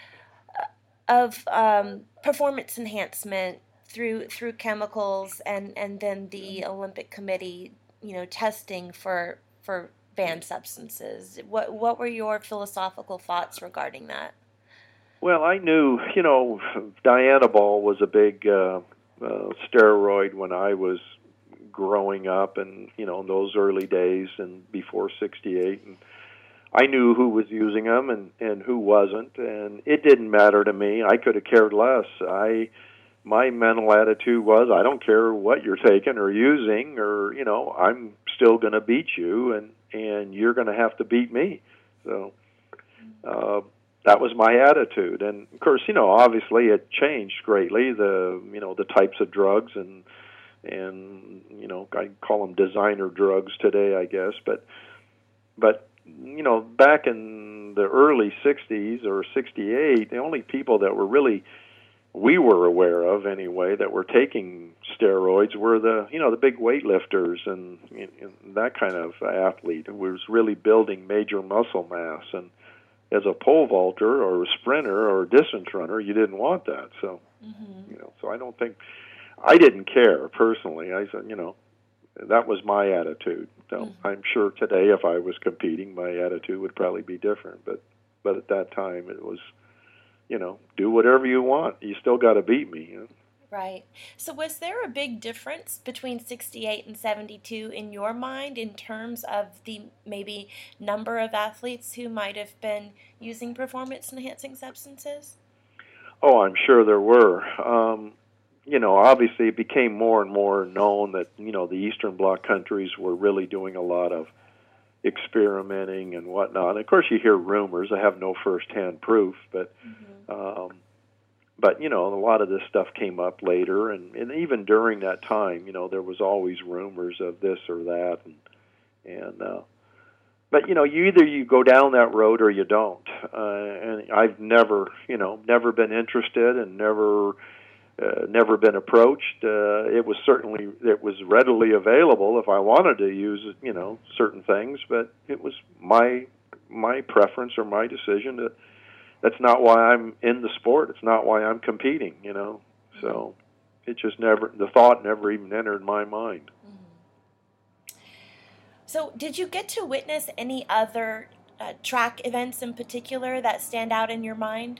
of um, performance enhancement through through chemicals, and, and then the Olympic Committee, you know, testing for for banned substances? What what were your philosophical thoughts regarding that? Well, I knew, you know, Dianabol was a big uh, uh, steroid when I was growing up, and you know, in those early days and before sixty-eight, and I knew who was using them and, and who wasn't, and it didn't matter to me. I could have cared less. I, my mental attitude was, I don't care what you're taking or using, or you know, I'm still going to beat you, and and you're going to have to beat me. So uh, that was my attitude, and of course, you know, obviously it changed greatly. The you know the types of drugs and and you know I call them designer drugs today, I guess, but but. You know, back in the early sixties or sixty-eight, the only people that were really, we were aware of anyway, that were taking steroids were the, you know, the big weightlifters and, and that kind of athlete who was really building major muscle mass. And as a pole vaulter or a sprinter or a distance runner, you didn't want that. So, mm-hmm. you know, so I don't think, I didn't care personally. I said, you know, that was my attitude. So mm-hmm. I'm sure today, if I was competing, my attitude would probably be different. But but at that time, it was, you know, do whatever you want. You still got to beat me. You know? Right. So was there a big difference between sixty-eight and seventy-two in your mind in terms of the maybe number of athletes who might have been using performance-enhancing substances? Oh, I'm sure there were. Um, You know, obviously it became more and more known that, you know, the Eastern Bloc countries were really doing a lot of experimenting and whatnot. And of course, you hear rumors. I have no first-hand proof, but mm-hmm. um, but you know, a lot of this stuff came up later, and, and even during that time, you know, there was always rumors of this or that, and and uh, but you know, you either you go down that road or you don't. Uh, and I've never, you know, never been interested and never, uh, never been approached. Uh, it was certainly it was readily available if I wanted to use, you know, certain things, but it was my my preference or my decision. To, that's not why I'm in the sport. It's not why I'm competing. You know, so it just never the thought never even entered my mind. So, did you get to witness any other uh, track events in particular that stand out in your mind?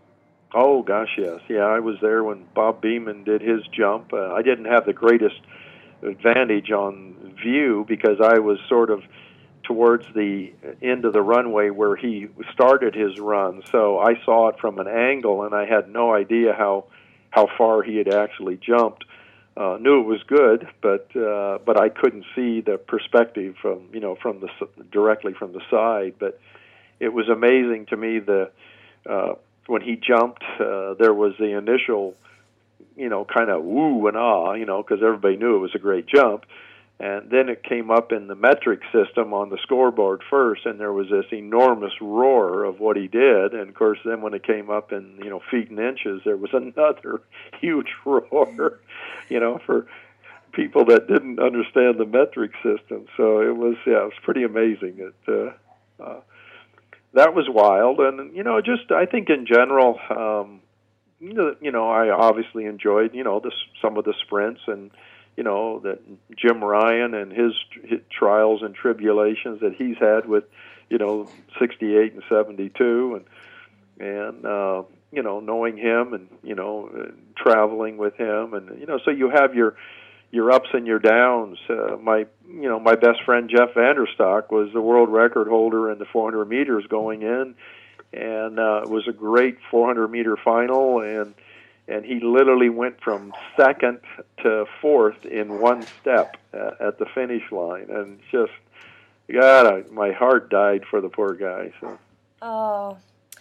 Oh, gosh, yes. Yeah, I was there when Bob Beamon did his jump. Uh, I didn't have the greatest advantage on view because I was sort of towards the end of the runway where he started his run. So I saw it from an angle, and I had no idea how, how far he had actually jumped. Uh, knew it was good, but uh, but I couldn't see the perspective from you know from the directly from the side. But it was amazing to me the uh, when he jumped, uh, there was the initial you know kind of woo and ah, you know, because everybody knew it was a great jump, and then it came up in the metric system on the scoreboard first, and there was this enormous roar of what he did, and of course then when it came up in you know feet and inches, there was another huge roar. You know, for people that didn't understand the metric system. So it was, yeah, it was pretty amazing. It, uh, uh, that was wild. And, you know, just, I think in general, um, you know, you know, I obviously enjoyed, you know, this, some of the sprints and, you know, that Jim Ryan and his, his trials and tribulations that he's had with, you know, sixty-eight and seventy-two and, and, uh, you know, knowing him and, you know, uh, traveling with him. And, you know, so you have your your ups and your downs. Uh, my, you know, my best friend, Jeff Vanderstock, was the world record holder in the four hundred meters going in. And uh, it was a great four hundred meter final. And, and he literally went from second to fourth in one step uh, at the finish line. And just, God, I, my heart died for the poor guy. So. Oh.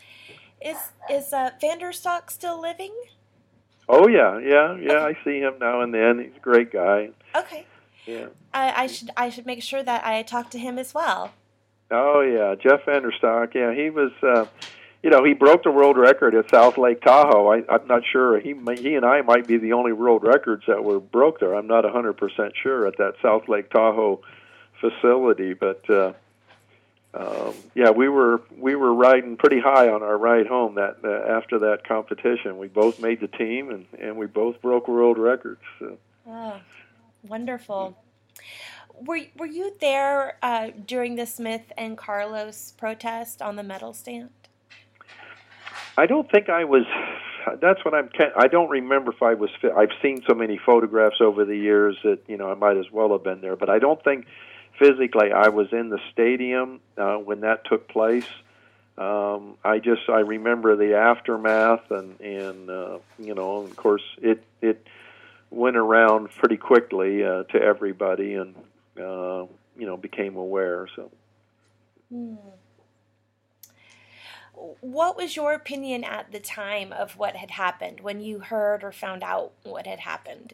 Is is uh, Vanderstock still living? Oh yeah, yeah, yeah. Okay. I see him now and then. He's a great guy. Okay. Yeah. I, I should I should make sure that I talk to him as well. Oh yeah, Jeff Vanderstock. Yeah, he was. Uh, you know, he broke the world record at South Lake Tahoe. I, I'm not sure. He he and I might be the only world records that were broke there. I'm not one hundred percent sure at that South Lake Tahoe facility, but. Uh, Um, yeah, we were we were riding pretty high on our ride home that uh, after that competition. We both made the team, and, and we both broke world records. So. Oh, wonderful. Were were you there uh, during the Smith and Carlos protest on the medal stand? I don't think I was. That's what I'm. I don't remember if I was. I've seen so many photographs over the years that you know I might as well have been there, but I don't think. Physically, I was in the stadium uh, when that took place. Um, I just I remember the aftermath, and and uh, you know, of course, it it went around pretty quickly uh, to everybody, and uh, you know, became aware. So, hmm. What was your opinion at the time of what had happened when you heard or found out what had happened?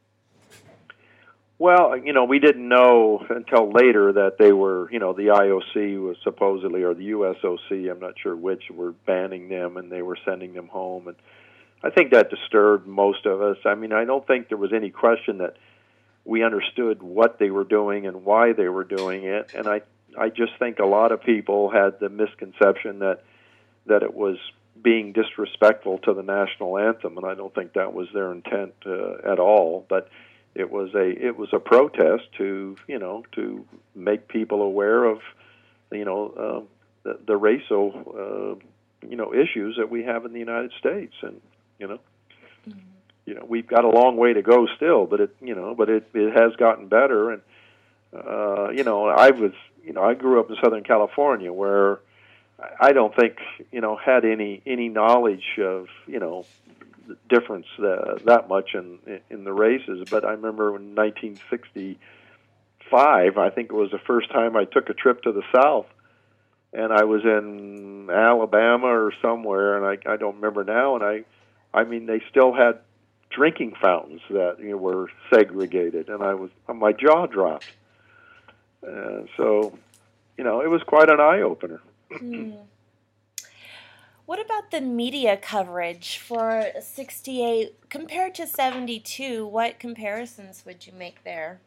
Well, you know, we didn't know until later that they were, you know, the I O C was supposedly, or the U S O C, I'm not sure which, were banning them, and they were sending them home. And I think that disturbed most of us. I mean, I don't think there was any question that we understood what they were doing and why they were doing it. And I, I just think a lot of people had the misconception that that it was being disrespectful to the national anthem, and I don't think that was their intent uh, at all. But It was a it was a protest to you know to make people aware of you know uh, the, the racial uh, you know issues that we have in the United States, and you know mm-hmm. you know we've got a long way to go still, but it you know but it, it has gotten better, and uh, you know I was you know I grew up in Southern California where I don't think you know had any any knowledge of you know. difference uh, that much in in the races, but I remember in nineteen sixty-five, I think it was the first time I took a trip to the South, and I was in Alabama or somewhere, and I I don't remember now, and I I mean, they still had drinking fountains that you know, were segregated, and I was my jaw dropped. Uh, so, you know, it was quite an eye opener. Hmm. What about the media coverage for sixty-eight compared to seventy-two? What comparisons would you make there?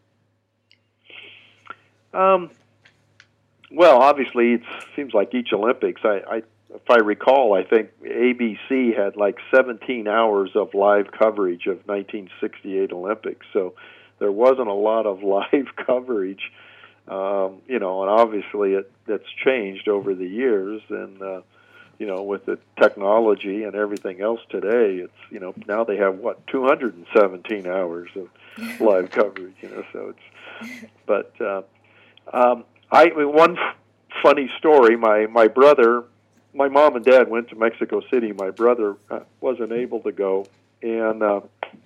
Um, well, obviously, it seems like each Olympics. I, I, if I recall, I think A B C had like seventeen hours of live coverage of nineteen sixty-eight Olympics. So there wasn't a lot of live coverage, um, you know. And obviously, it that's changed over the years, and uh, you know, with the technology and everything else today, it's you know now they have what two hundred seventeen hours of live coverage, you know. So it's but. Uh, Um, I one f- funny story. My my brother, my mom and dad went to Mexico City. My brother uh, wasn't able to go, and uh,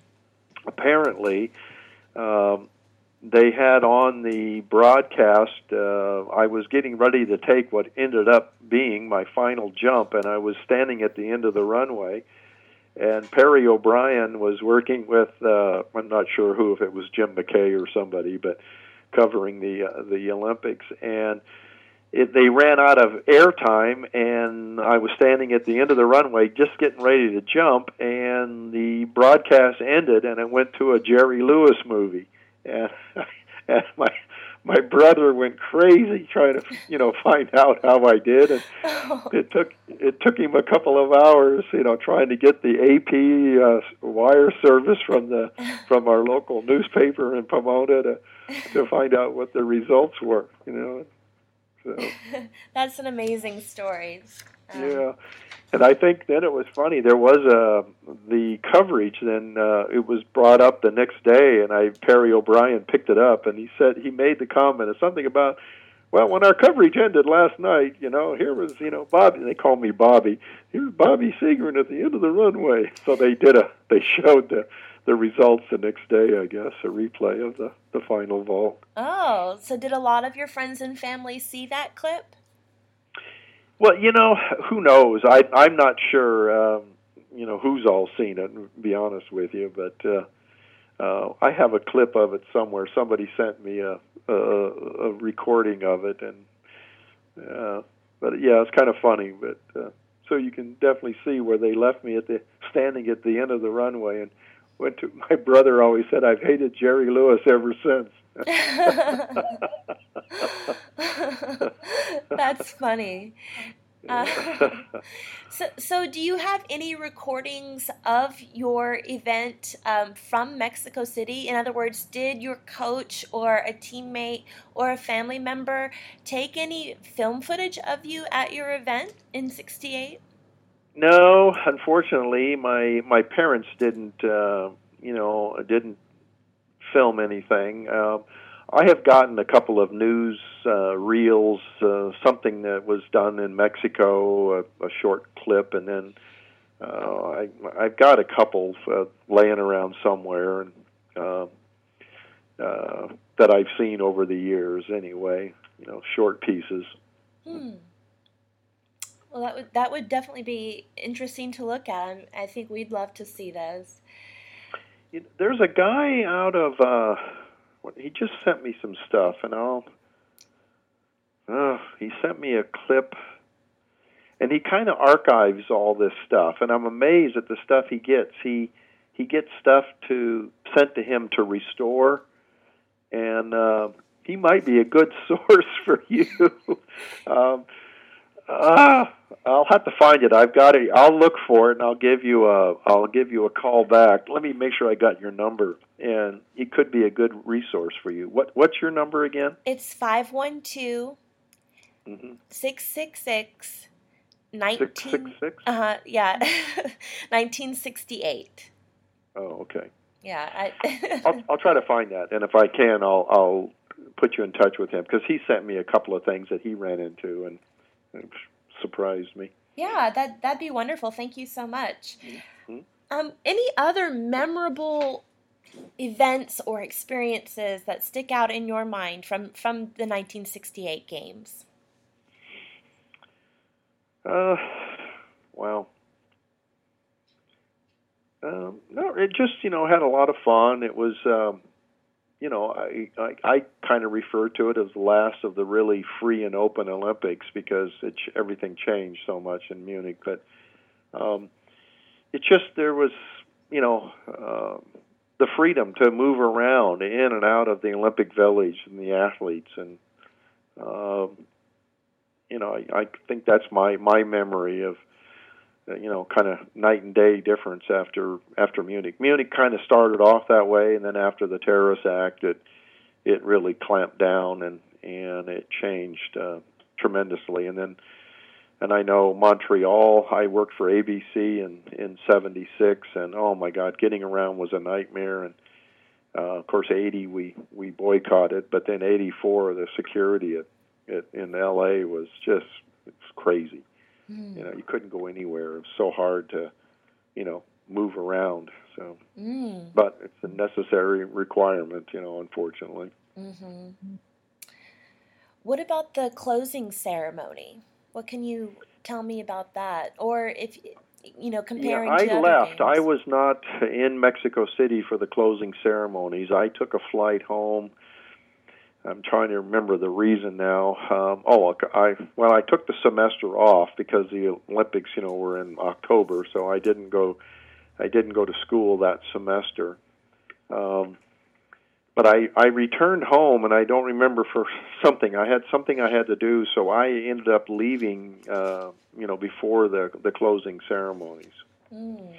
apparently um, they had on the broadcast. Uh, I was getting ready to take what ended up being my final jump, and I was standing at the end of the runway. And Perry O'Brien was working with. Uh, I'm not sure who, if it was Jim McKay or somebody, but. Covering the uh, the Olympics, and it, they ran out of airtime, and I was standing at the end of the runway just getting ready to jump, and the broadcast ended, and it went to a Jerry Lewis movie, and, and my my brother went crazy trying to you know find out how I did, and it took it took him a couple of hours, you know, trying to get the A P uh, wire service from the from our local newspaper in Pomona to. to find out what the results were, you know. So That's an amazing story. Um, yeah, and I think then it was funny. There was a the coverage. Then uh, it was brought up the next day, and I Perry O'Brien picked it up, and he said he made the comment of something about, well, when our coverage ended last night, you know, here was you know Bobby. They call me Bobby. Here's Bobby Seagren at the end of the runway. So they did a they showed the. the results the next day, I guess, a replay of the, the final vault. Oh, so did a lot of your friends and family see that clip? Well, you know, who knows? I, I'm not sure, um, you know, who's all seen it, to be honest with you, but uh, uh, I have a clip of it somewhere. Somebody sent me a, a, a recording of it, and uh, but yeah, it's kind of funny, but uh, so you can definitely see where they left me at the standing at the end of the runway, and went to my brother always said I've hated Jerry Lewis ever since. That's funny. Uh, so, so do you have any recordings of your event um, from Mexico City? In other words, did your coach or a teammate or a family member take any film footage of you at your event in sixty-eight? No, unfortunately, my my parents didn't, uh, you know, didn't film anything. Uh, I have gotten a couple of news uh, reels, uh, something that was done in Mexico, a, a short clip, and then uh, I, I've got a couple uh, laying around somewhere, and uh, uh, that I've seen over the years. Anyway, you know, short pieces. Hmm. Well, that would that would definitely be interesting to look at. I think we'd love to see those. There's a guy out of. Uh, he just sent me some stuff, and I'll. Uh, he sent me a clip, and he kind of archives all this stuff, and I'm amazed at the stuff he gets. He he gets stuff to sent to him to restore, and uh, he might be a good source for you. um, Ah, I'll have to find it. I've got it. I'll look for it, and I'll give you a. I'll give you a call back. Let me make sure I got your number, and it could be a good resource for you. What What's your number again? It's five one two, six six six, nineteen. Six six six. Uh huh. Yeah, nineteen sixty eight. Oh, okay. Yeah, I. I'll I'll try to find that, and if I can, I'll I'll put you in touch with him because he sent me a couple of things that he ran into, and it surprised me. Yeah, that that'd be wonderful. Thank you so much. Mm-hmm. Um, any other memorable events or experiences that stick out in your mind from, from the nineteen sixty-eight games? Uh, well, Um, no, it just, you know, had a lot of fun. It was, um, you know, I, I, I kind of refer to it as the last of the really free and open Olympics because it, everything changed so much in Munich. But um, it just, there was, you know, uh, the freedom to move around in and out of the Olympic Village and the athletes. And, um, you know, I, I think that's my, my memory of, you know, kind of night and day difference after after Munich. Munich kind of started off that way, and then after the Terrorist Act, it it really clamped down and and it changed uh, tremendously. And then, and I know Montreal. I worked for A B C in in seventy-six, and oh my God, getting around was a nightmare. And uh, of course, eighty we we boycotted, but then eighty-four the security at, at in L A was just it's crazy. You know, you couldn't go anywhere. It was so hard to, you know, move around. So, mm. But it's a necessary requirement, you know, unfortunately. Mm-hmm. What about the closing ceremony? What can you tell me about that? Or if, you know, comparing yeah, to I other left. games. I was not in Mexico City for the closing ceremonies. I took a flight home. I'm trying to remember the reason now. Um, oh, I well, I took the semester off because the Olympics, you know, were in October, so I didn't go. I didn't go to school that semester. Um, but I, I returned home, and I don't remember for something. I had something I had to do, so I ended up leaving, uh, you know, before the the closing ceremonies. Mm.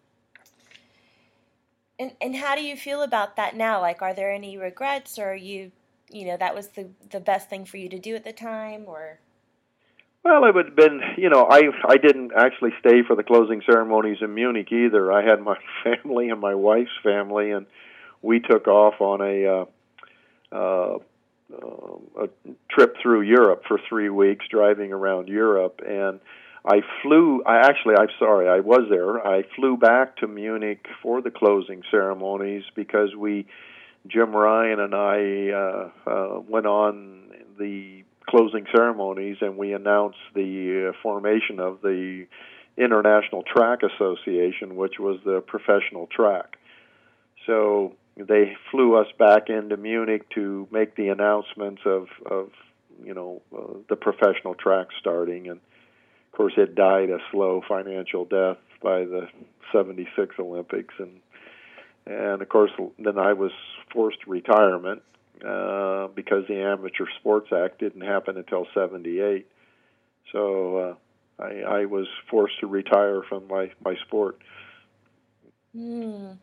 And and how do you feel about that now? Like, are there any regrets, or are you? You know, that was the the best thing for you to do at the time, or? Well, it would have been, you know, I I didn't actually stay for the closing ceremonies in Munich either. I had my family and my wife's family, and we took off on a uh, uh, uh, a trip through Europe for three weeks, driving around Europe. And I flew. I actually, I'm sorry, I was there. I flew back to Munich for the closing ceremonies because we. Jim Ryan and I uh, uh, went on the closing ceremonies, and we announced the uh, formation of the International Track Association, which was the professional track. So they flew us back into Munich to make the announcements of, of you know, uh, the professional track starting. And, of course, it died a slow financial death by the seventy-six Olympics. And And, of course, then I was forced to retirement uh, because the Amateur Sports Act didn't happen until seventy-eight. So uh, I, I was forced to retire from my, my sport. Mm.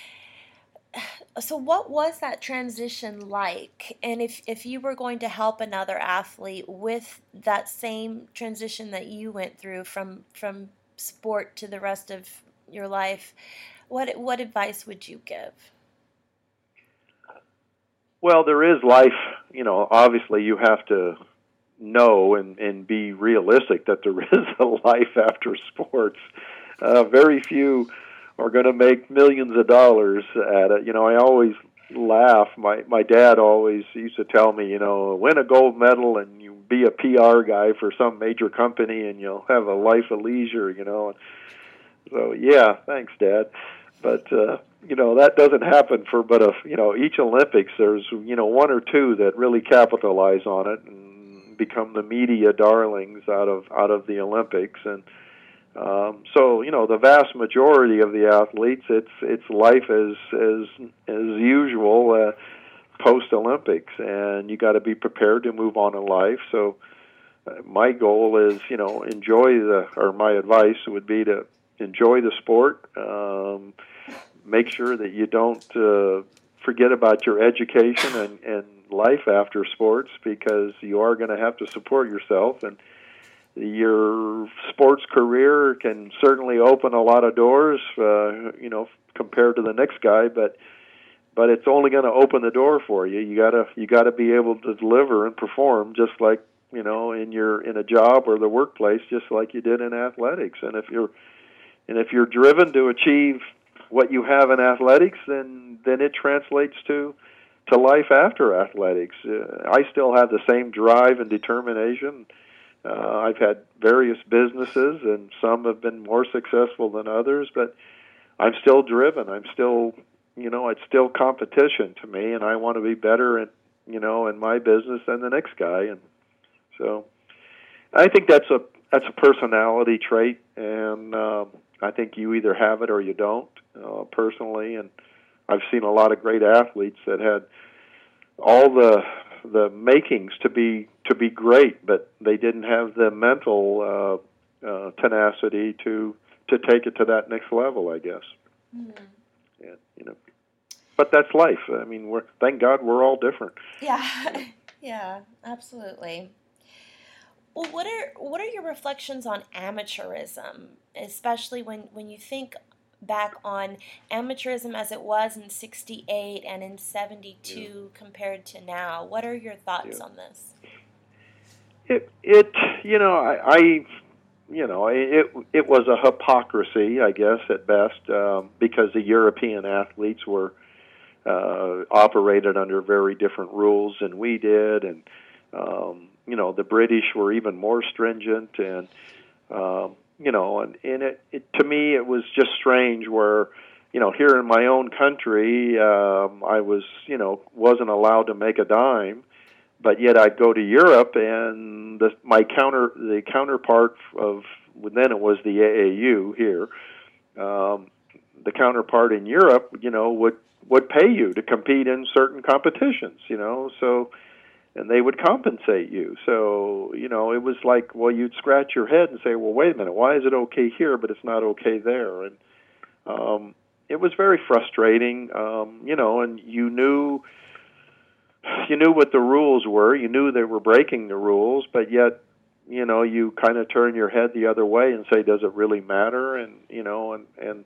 So what was that transition like? And if, if you were going to help another athlete with that same transition that you went through from from sport to the rest of your life, What what advice would you give? Well, there is life, you know, obviously you have to know and, and be realistic that there is a life after sports. Uh, very few are going to make millions of dollars at it. You know, I always laugh. My, my dad always used to tell me, you know, win a gold medal and you be a P R guy for some major company and you'll have a life of leisure, you know. So, yeah, thanks, Dad. But, uh, you know, that doesn't happen for but, a, you know, each Olympics there's, you know, one or two that really capitalize on it and become the media darlings out of out of the Olympics. And um, so, you know, the vast majority of the athletes, it's it's life as, as, as usual uh, post-Olympics. And you got to be prepared to move on in life. So uh, my goal is, you know, enjoy the, or my advice would be to enjoy the sport. Um, make sure that you don't uh, forget about your education and, and life after sports, because you are going to have to support yourself. And your sports career can certainly open a lot of doors, uh, you know, compared to the next guy, but but it's only going to open the door for you. You gotta you gotta be able to deliver and perform, just like, you know, in your in a job or the workplace, just like you did in athletics. And if you're And if you're driven to achieve what you have in athletics, then then it translates to to life after athletics. Uh, I still have the same drive and determination. Uh, I've had various businesses, and some have been more successful than others, but I'm still driven. I'm still, you know, it's still competition to me, and I want to be better at, you know, in my business than the next guy. And so I think that's a that's a personality trait, and uh, I think you either have it or you don't, uh, personally. And I've seen a lot of great athletes that had all the the makings to be to be great, but they didn't have the mental uh, uh, tenacity to to take it to that next level, I guess. Mm. Yeah, you know. But that's life. I mean, we're thank God we're all different. Yeah, yeah, absolutely. Well, what are what are your reflections on amateurism, especially when, when you think back on amateurism as it was in sixty-eight and in seventy-two yeah. compared to now? What are your thoughts yeah. on this? It it you know I, I you know it it was a hypocrisy, I guess, at best, um, because the European athletes were uh, operated under very different rules than we did, and um, you know the British were even more stringent, and um, you know, and, and it, it to me it was just strange where, you know, here in my own country, um, I was, you know, wasn't allowed to make a dime, but yet I'd go to Europe and the, my counter, the counterpart of, then it was the A A U here, um, the counterpart in Europe, you know, would would pay you to compete in certain competitions, you know, so. And they would compensate you. So, you know, it was like, well, you'd scratch your head and say, well, wait a minute, why is it okay here, but it's not okay there? And um, it was very frustrating, um, you know, and you knew you knew what the rules were. You knew they were breaking the rules, but yet, you know, you kind of turn your head the other way and say, does it really matter? And, you know, and, and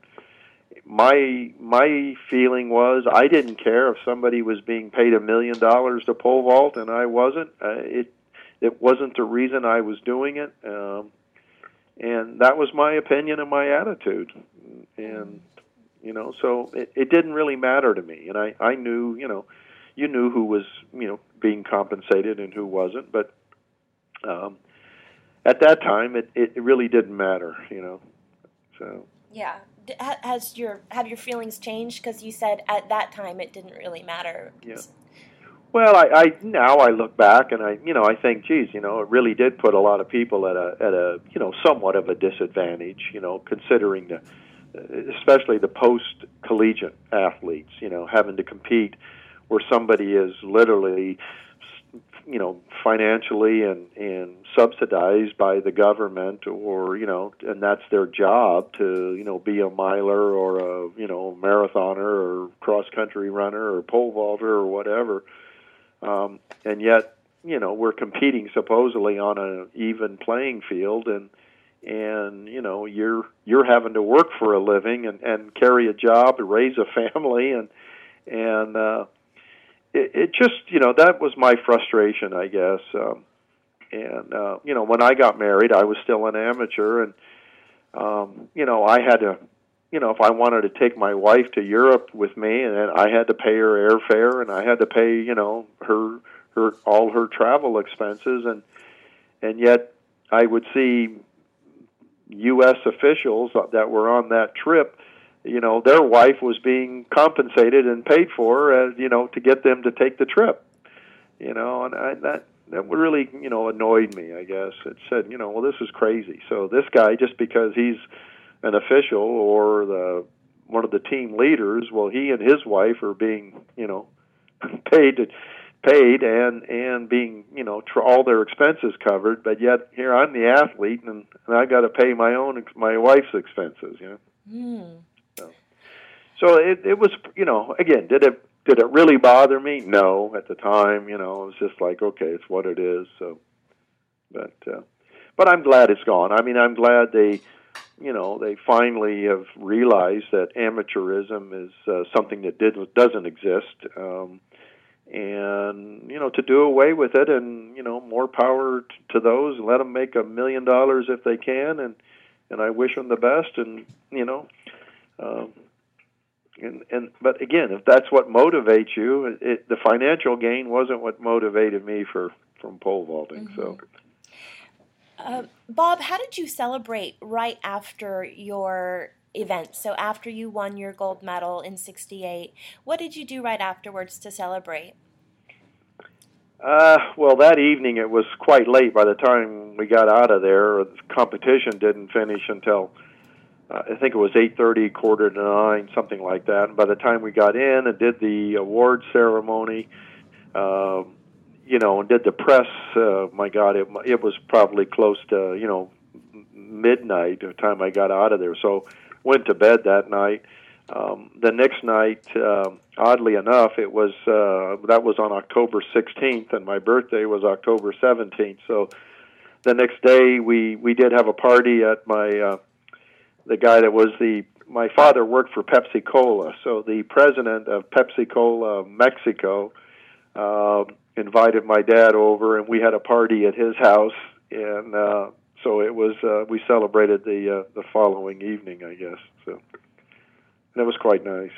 My my feeling was I didn't care if somebody was being paid a million dollars to pole vault and I wasn't. Uh, it it wasn't the reason I was doing it, um, and that was my opinion and my attitude. And you know, so it, it didn't really matter to me. And I I knew, you know, you knew who was, you know, being compensated and who wasn't. But um, at that time, it it really didn't matter, you know. So yeah. Has your have your feelings changed? Because you said at that time it didn't really matter. Yeah. Well, I, I now I look back and I you know I think, geez, you know, it really did put a lot of people at a at a you know somewhat of a disadvantage. You know, considering the especially the post collegiate athletes. You know, having to compete where somebody is literally, you know, financially and, and subsidized by the government, or, you know, and that's their job to, you know, be a miler or a, you know, marathoner or cross-country runner or pole vaulter or whatever. Um, and yet, you know, we're competing supposedly on an even playing field, and, and you know, you're you're having to work for a living and, and carry a job and raise a family, and, and, uh, It, it just, you know, that was my frustration, I guess. Um, and, uh, you know, when I got married, I was still an amateur. And, um, you know, I had to, you know, if I wanted to take my wife to Europe with me, and I had to pay her airfare, and I had to pay, you know, her, her, all her travel expenses. And, and yet I would see U S officials that were on that trip, you know, their wife was being compensated and paid for, as you know, to get them to take the trip. You know, and I, that that really, you know, annoyed me, I guess. It said, you know, well, this is crazy. So this guy, just because he's an official or the one of the team leaders, well, he and his wife are being, you know, paid to, paid and and being, you know, tr- all their expenses covered. But yet here I'm the athlete, and, and I got to pay my own my wife's expenses. You know. Mm. So, so it it was, you know, again, did it did it really bother me? No, at the time, you know, it was just like, okay, it's what it is. So, but uh, but I'm glad it's gone. I mean, I'm glad they, you know, they finally have realized that amateurism is uh, something that did doesn't exist, um, and you know, to do away with it, and you know, more power t- to those, and let them make a million dollars if they can, and and I wish them the best, and you know. Um, and, and but again, if that's what motivates you, it, the financial gain wasn't what motivated me for from pole vaulting. Mm-hmm. So, uh, Bob, how did you celebrate right after your events. So after you won your gold medal in sixty-eight, what did you do right afterwards to celebrate? Uh, well, that evening it was quite late. By the time we got out of there, the competition didn't finish until uh, I think it was eight thirty, quarter to nine, something like that. And by the time we got in and did the award ceremony, um, you know, and did the press, uh, my God, it it was probably close to you know midnight by the time I got out of there. So went to bed that night. Um, the next night, uh, oddly enough, it was uh, that was on October sixteenth, and my birthday was October seventeenth. So the next day, we, we did have a party at my uh, the guy that was the my father worked for Pepsi Cola, so the president of Pepsi Cola Mexico uh, invited my dad over, and we had a party at his house, and uh, so it was uh, we celebrated the uh, the following evening, I guess. So. That was quite nice.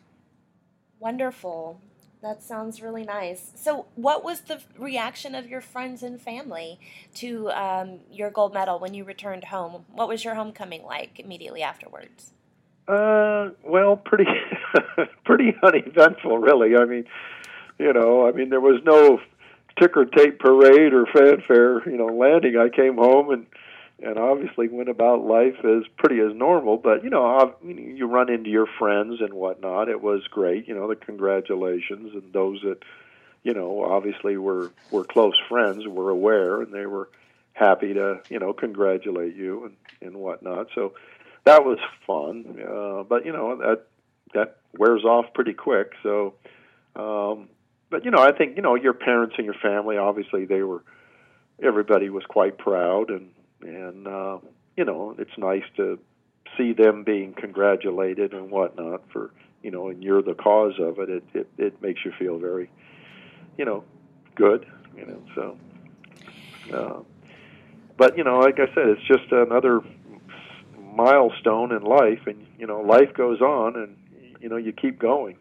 Wonderful. That sounds really nice. So what was the reaction of your friends and family to um, your gold medal when you returned home? What was your homecoming like immediately afterwards? Uh, well, pretty, pretty uneventful, really. I mean, you know, I mean, there was no ticker tape parade or fanfare, you know, landing. I came home and and obviously went about life as pretty as normal, but, you know, you run into your friends and whatnot. It was great, you know, the congratulations, and those that, you know, obviously were, were close friends were aware, and they were happy to, you know, congratulate you and, and whatnot. So that was fun, uh, but, you know, that that wears off pretty quick. So, um, but, you know, I think, you know, your parents and your family, obviously they were, everybody was quite proud, and And, uh, you know, it's nice to see them being congratulated and whatnot for, you know, and you're the cause of it. It, it, it makes you feel very, you know, good, you know, so. Uh, but, you know, like I said, it's just another milestone in life, and, you know, life goes on, and, you know, you keep going.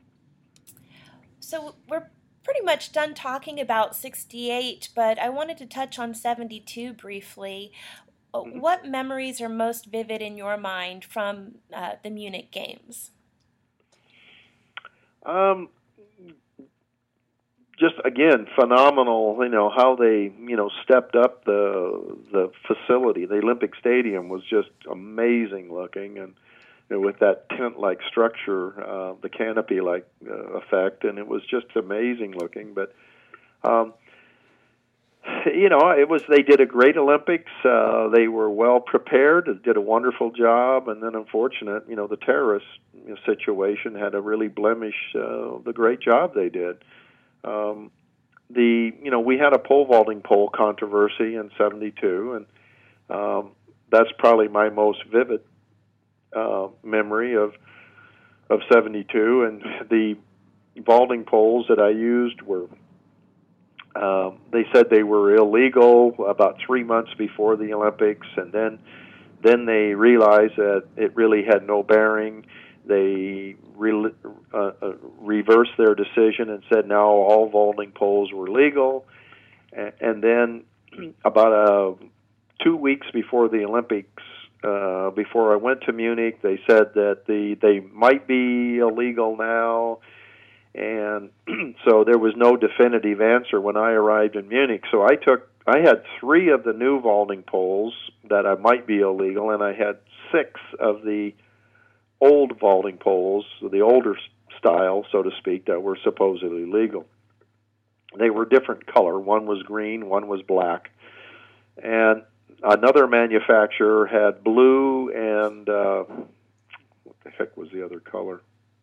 So we're pretty much done talking about sixty-eight, but I wanted to touch on seventy-two briefly. Mm-hmm. What memories are most vivid in your mind from uh, the Munich Games? Um, just again, phenomenal. You know how they, you know, stepped up the the facility. The Olympic Stadium was just amazing looking, and you know, with that tent-like structure, uh, the canopy-like uh, effect, and it was just amazing looking. But, um, you know, it was they did a great Olympics. Uh, they were well prepared, did a wonderful job, and then, unfortunate, you know, the terrorist you know, situation had to really blemish uh, the great job they did. Um, the you know we had a pole vaulting pole controversy in seventy-two, and um, that's probably my most vivid Uh, memory of of seventy-two, and the vaulting poles that I used were um, they said they were illegal about three months before the Olympics, and then then they realized that it really had no bearing. They re- uh, uh, reversed their decision and said now all vaulting poles were legal, and, and then about uh, two weeks before the Olympics, Uh, before I went to Munich, they said that the they might be illegal now, and so there was no definitive answer when I arrived in Munich. So I took I had three of the new vaulting poles that I might be illegal, and I had six of the old vaulting poles, the older style, so to speak, that were supposedly legal. They were different color. One was green, one was black, and another manufacturer had blue and uh, what the heck was the other color?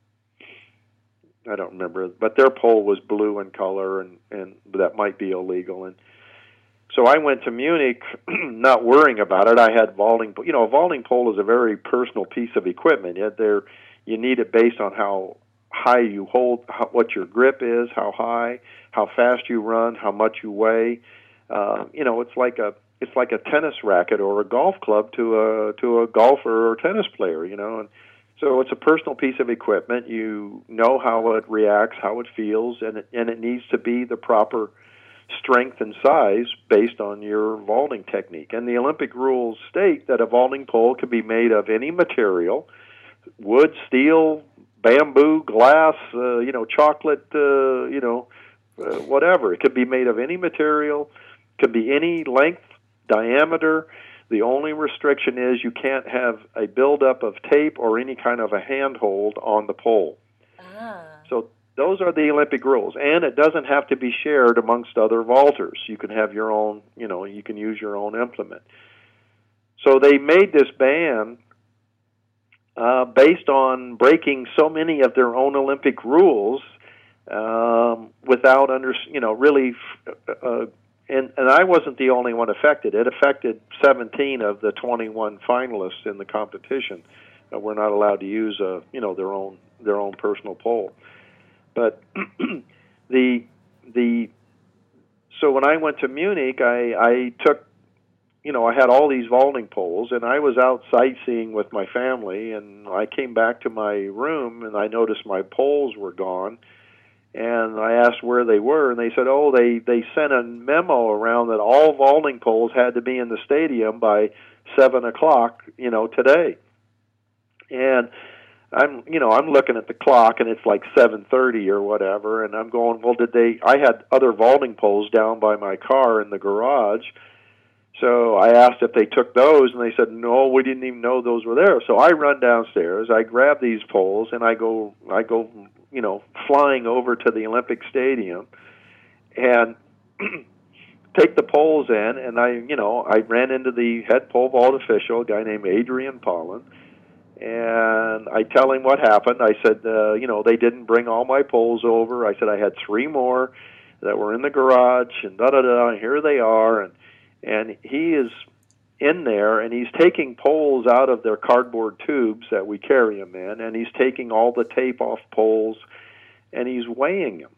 I don't remember, but their pole was blue in color, and, and that might be illegal. And so I went to Munich, not worrying about it. I had vaulting. You know, a vaulting pole is a very personal piece of equipment. Yet there, you need it based on how high you hold, how, what your grip is, how high, how fast you run, how much you weigh. Uh, you know, it's like a It's like a tennis racket or a golf club to a to a golfer or tennis player, you know. And so it's a personal piece of equipment. You know how it reacts, how it feels, and it, and it needs to be the proper strength and size based on your vaulting technique. And the Olympic rules state that a vaulting pole can be made of any material, wood, steel, bamboo, glass, uh, you know, chocolate, uh, you know, uh, whatever. It could be made of any material, could be any length, diameter. The only restriction is you can't have a buildup of tape or any kind of a handhold on the pole. Ah. So those are the Olympic rules, and it doesn't have to be shared amongst other vaulters. You can have your own, you know, you can use your own implement. So they made this ban uh, based on breaking so many of their own Olympic rules um, without, under, you know, really, uh, and, and I wasn't the only one affected. It affected seventeen of the twenty-one finalists in the competition. Uh, we're not allowed to use, a, you know, their own their own personal pole. But the the so when I went to Munich, I, I took, you know, I had all these vaulting poles, and I was out sightseeing with my family, and I came back to my room, and I noticed my poles were gone, and I asked where they were, and they said, oh, they, they sent a memo around that all vaulting poles had to be in the stadium by seven o'clock, you know, today. And I'm, you know, I'm looking at the clock, and it's like seven thirty or whatever, and I'm going, well, did they, I had other vaulting poles down by my car in the garage, so I asked if they took those, and they said, no, we didn't even know those were there. So I run downstairs, I grab these poles, and I go, I go, you know, flying over to the Olympic Stadium, and take the poles in, and I, you know, I ran into the head pole vault official, a guy named Adrian Pollan, and I tell him what happened. I said, uh, you know, they didn't bring all my poles over. I said I had three more that were in the garage, and da-da-da, and here they are. And, and he is in there, and he's taking poles out of their cardboard tubes that we carry them in, and he's taking all the tape off poles, and he's weighing them.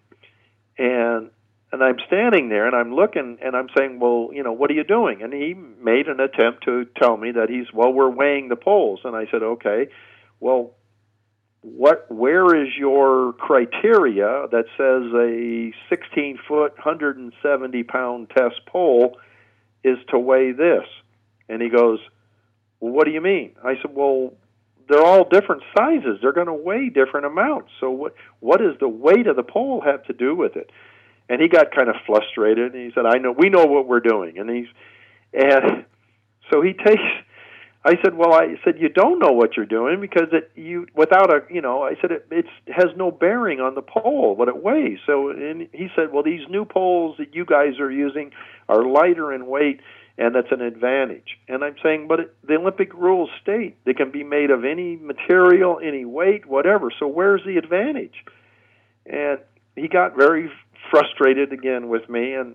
And And I'm standing there, and I'm looking, and I'm saying, well, you know, what are you doing? And he made an attempt to tell me that he's, well, we're weighing the poles. And I said, okay, well, what? Where is your criteria that says a sixteen-foot, one hundred seventy pound test pole is to weigh this? And he goes, well, what do you mean? I said, well, they're all different sizes. They're going to weigh different amounts. So what? What does the weight of the pole have to do with it? And he got kind of frustrated, and he said, "I know, we know what we're doing." And he's, and so he takes. I said, "Well, I said you don't know what you're doing because it you without a you know." I said it it's, has no bearing on the pole what it weighs. So, and he said, "Well, these new poles that you guys are using are lighter in weight, and that's an advantage." And I'm saying, "But it, the Olympic rules state they can be made of any material, any weight, whatever. So where's the advantage?" And he got very frustrated again with me, and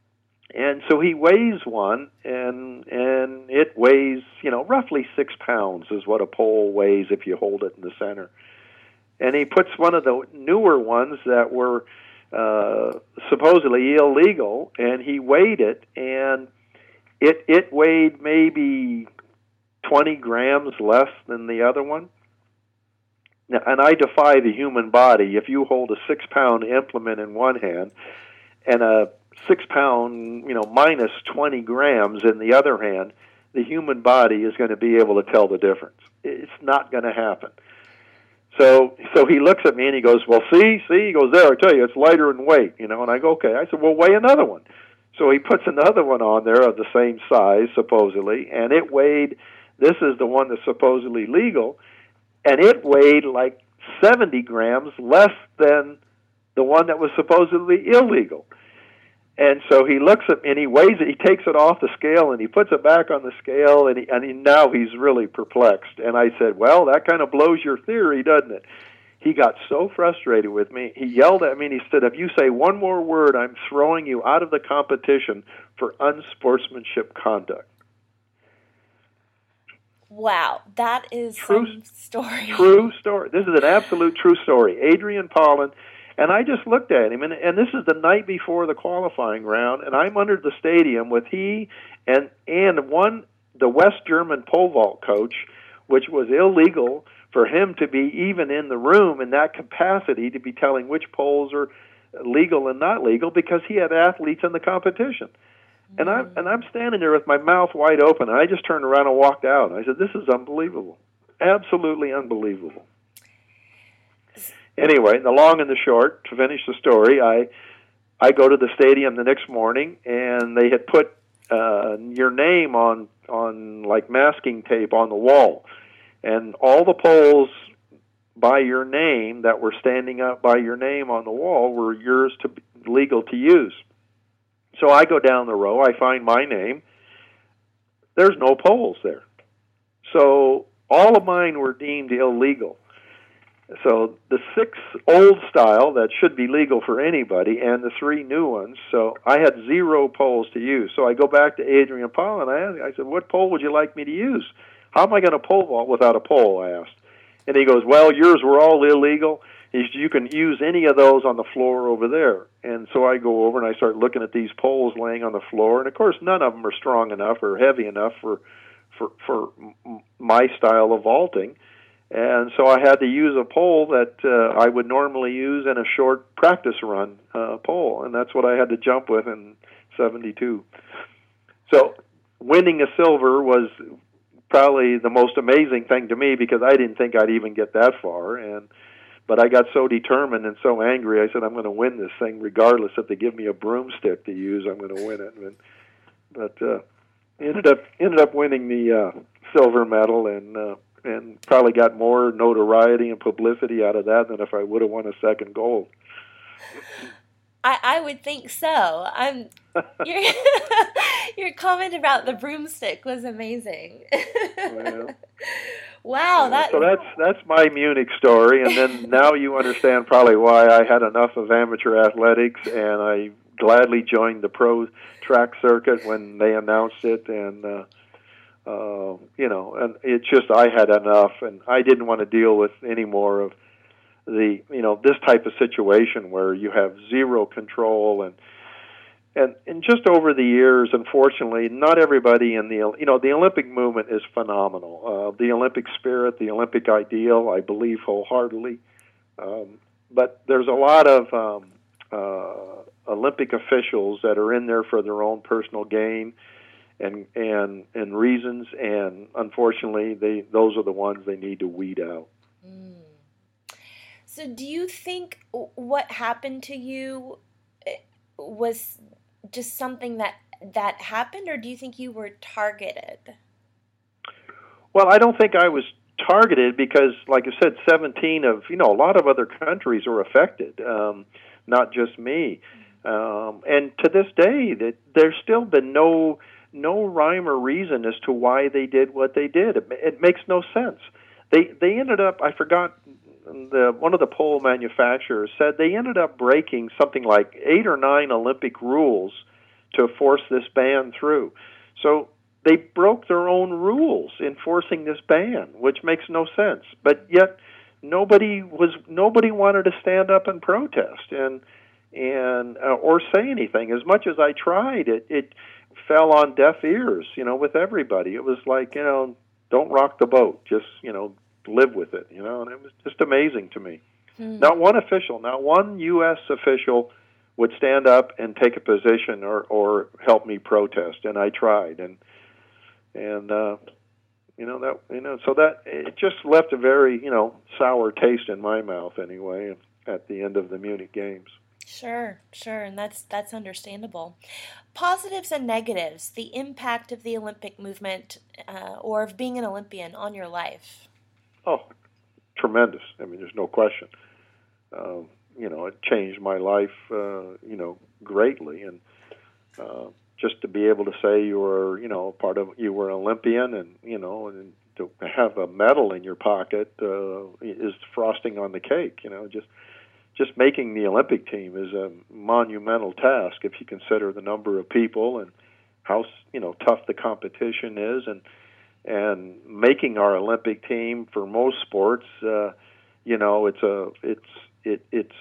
and so he weighs one, and and it weighs, you know, roughly six pounds is what a pole weighs if you hold it in the center. And he puts one of the newer ones that were uh, supposedly illegal, and he weighed it, and it it weighed maybe twenty grams less than the other one. Now, and I defy the human body. If you hold a six-pound implement in one hand and a six-pound, you know, minus twenty grams in the other hand, the human body is going to be able to tell the difference. It's not going to happen. So, so he looks at me and he goes, "Well, see, see." He goes, "There, I tell you, it's lighter in weight." You know, and I go, "Okay." I said, "Well, weigh another one." So he puts another one on there of the same size, supposedly, and it weighed. This is the one that's supposedly legal. And it weighed like seventy grams less than the one that was supposedly illegal. And so he looks at me and he weighs it. He takes it off the scale and he puts it back on the scale. And, he, and he, now he's really perplexed. And I said, "Well, that kind of blows your theory, doesn't it?" He got so frustrated with me. He yelled at me and he said, "If you say one more word, I'm throwing you out of the competition for unsportsmanship conduct." Wow, that is true some story. True story. This is an absolute true story. Adrian Pollan, and I just looked at him, and, and this is the night before the qualifying round, and I'm under the stadium with he and and one the West German pole vault coach, which was illegal for him to be even in the room in that capacity to be telling which poles are legal and not legal because he had athletes in the competition. And I'm and I'm standing there with my mouth wide open. And I just turned around and walked out. I said, "This is unbelievable, absolutely unbelievable." Anyway, the long and the short, to finish the story, I I go to the stadium the next morning, and they had put uh, your name on on like masking tape on the wall, and all the poles by your name that were standing up by your name on the wall were yours to legal to use. So I go down the row, I find my name. There's no poles there. So all of mine were deemed illegal. So the six old style that should be legal for anybody and the three new ones. So I had zero poles to use. So I go back to Adrian Paul and I asked, I said, "What pole would you like me to use? How am I going to pole vault without a pole?" I asked. And he goes, "Well, yours were all illegal. You can use any of those on the floor over there." And so I go over and I start looking at these poles laying on the floor. And, of course, none of them are strong enough or heavy enough for, for, for my style of vaulting. And so I had to use a pole that uh, I would normally use in a short practice run uh, pole. And that's what I had to jump with in seventy-two. So winning a silver was probably the most amazing thing to me because I didn't think I'd even get that far. And But I got so determined and so angry, I said, "I'm going to win this thing regardless. If they give me a broomstick to use, I'm going to win it." And, but uh, ended up ended up winning the uh, silver medal and uh, and probably got more notoriety and publicity out of that than if I would have won a second gold. I, I would think so. I'm your your comment about the broomstick was amazing. Well, wow, yeah, that so that's that's my Munich story, and then now you understand probably why I had enough of amateur athletics, and I gladly joined the pro track circuit when they announced it, and uh, uh, you know, and it's just I had enough, and I didn't want to deal with any more of the you know this type of situation where you have zero control and. And, and just over the years, unfortunately, not everybody in the, you know, the Olympic movement is phenomenal. Uh, the Olympic spirit, the Olympic ideal, I believe wholeheartedly. Um, but there's a lot of um, uh, Olympic officials that are in there for their own personal gain and and and reasons, and unfortunately, they those are the ones they need to weed out. Mm. So do you think what happened to you was just something that that happened, or do you think you were targeted? Well, I don't think I was targeted because, like I said, seventeen of, you know, a lot of other countries were affected, um, not just me. Um, and to this day, that there's still been no no rhyme or reason as to why they did what they did. It, it makes no sense. They they ended up, I forgot, the one of the pole manufacturers said they ended up breaking something like eight or nine Olympic rules to force this ban through. So they broke their own rules enforcing this ban, which makes no sense. But yet nobody was nobody wanted to stand up and protest and and uh, or say anything. As much as I tried, it it fell on deaf ears. You know, with everybody, it was like, you know, don't rock the boat. Just, you know, live with it, you know, and it was just amazing to me. Hmm. Not one official, not one U S official would stand up and take a position or, or help me protest, and I tried, and and uh, you know that you know so that it just left a very you know sour taste in my mouth anyway at the end of the Munich Games. Sure, sure, and that's that's understandable. Positives and negatives, the impact of the Olympic movement uh, or of being an Olympian on your life. Oh, tremendous. I mean, there's no question. Um, you know, it changed my life, uh, you know, greatly. And uh, just to be able to say you were, you know, part of, you were an Olympian and, you know, and to have a medal in your pocket uh, is frosting on the cake, you know, just just making the Olympic team is a monumental task if you consider the number of people and how, you know, tough the competition is. And And making our Olympic team for most sports, uh, you know, it's a it's it it's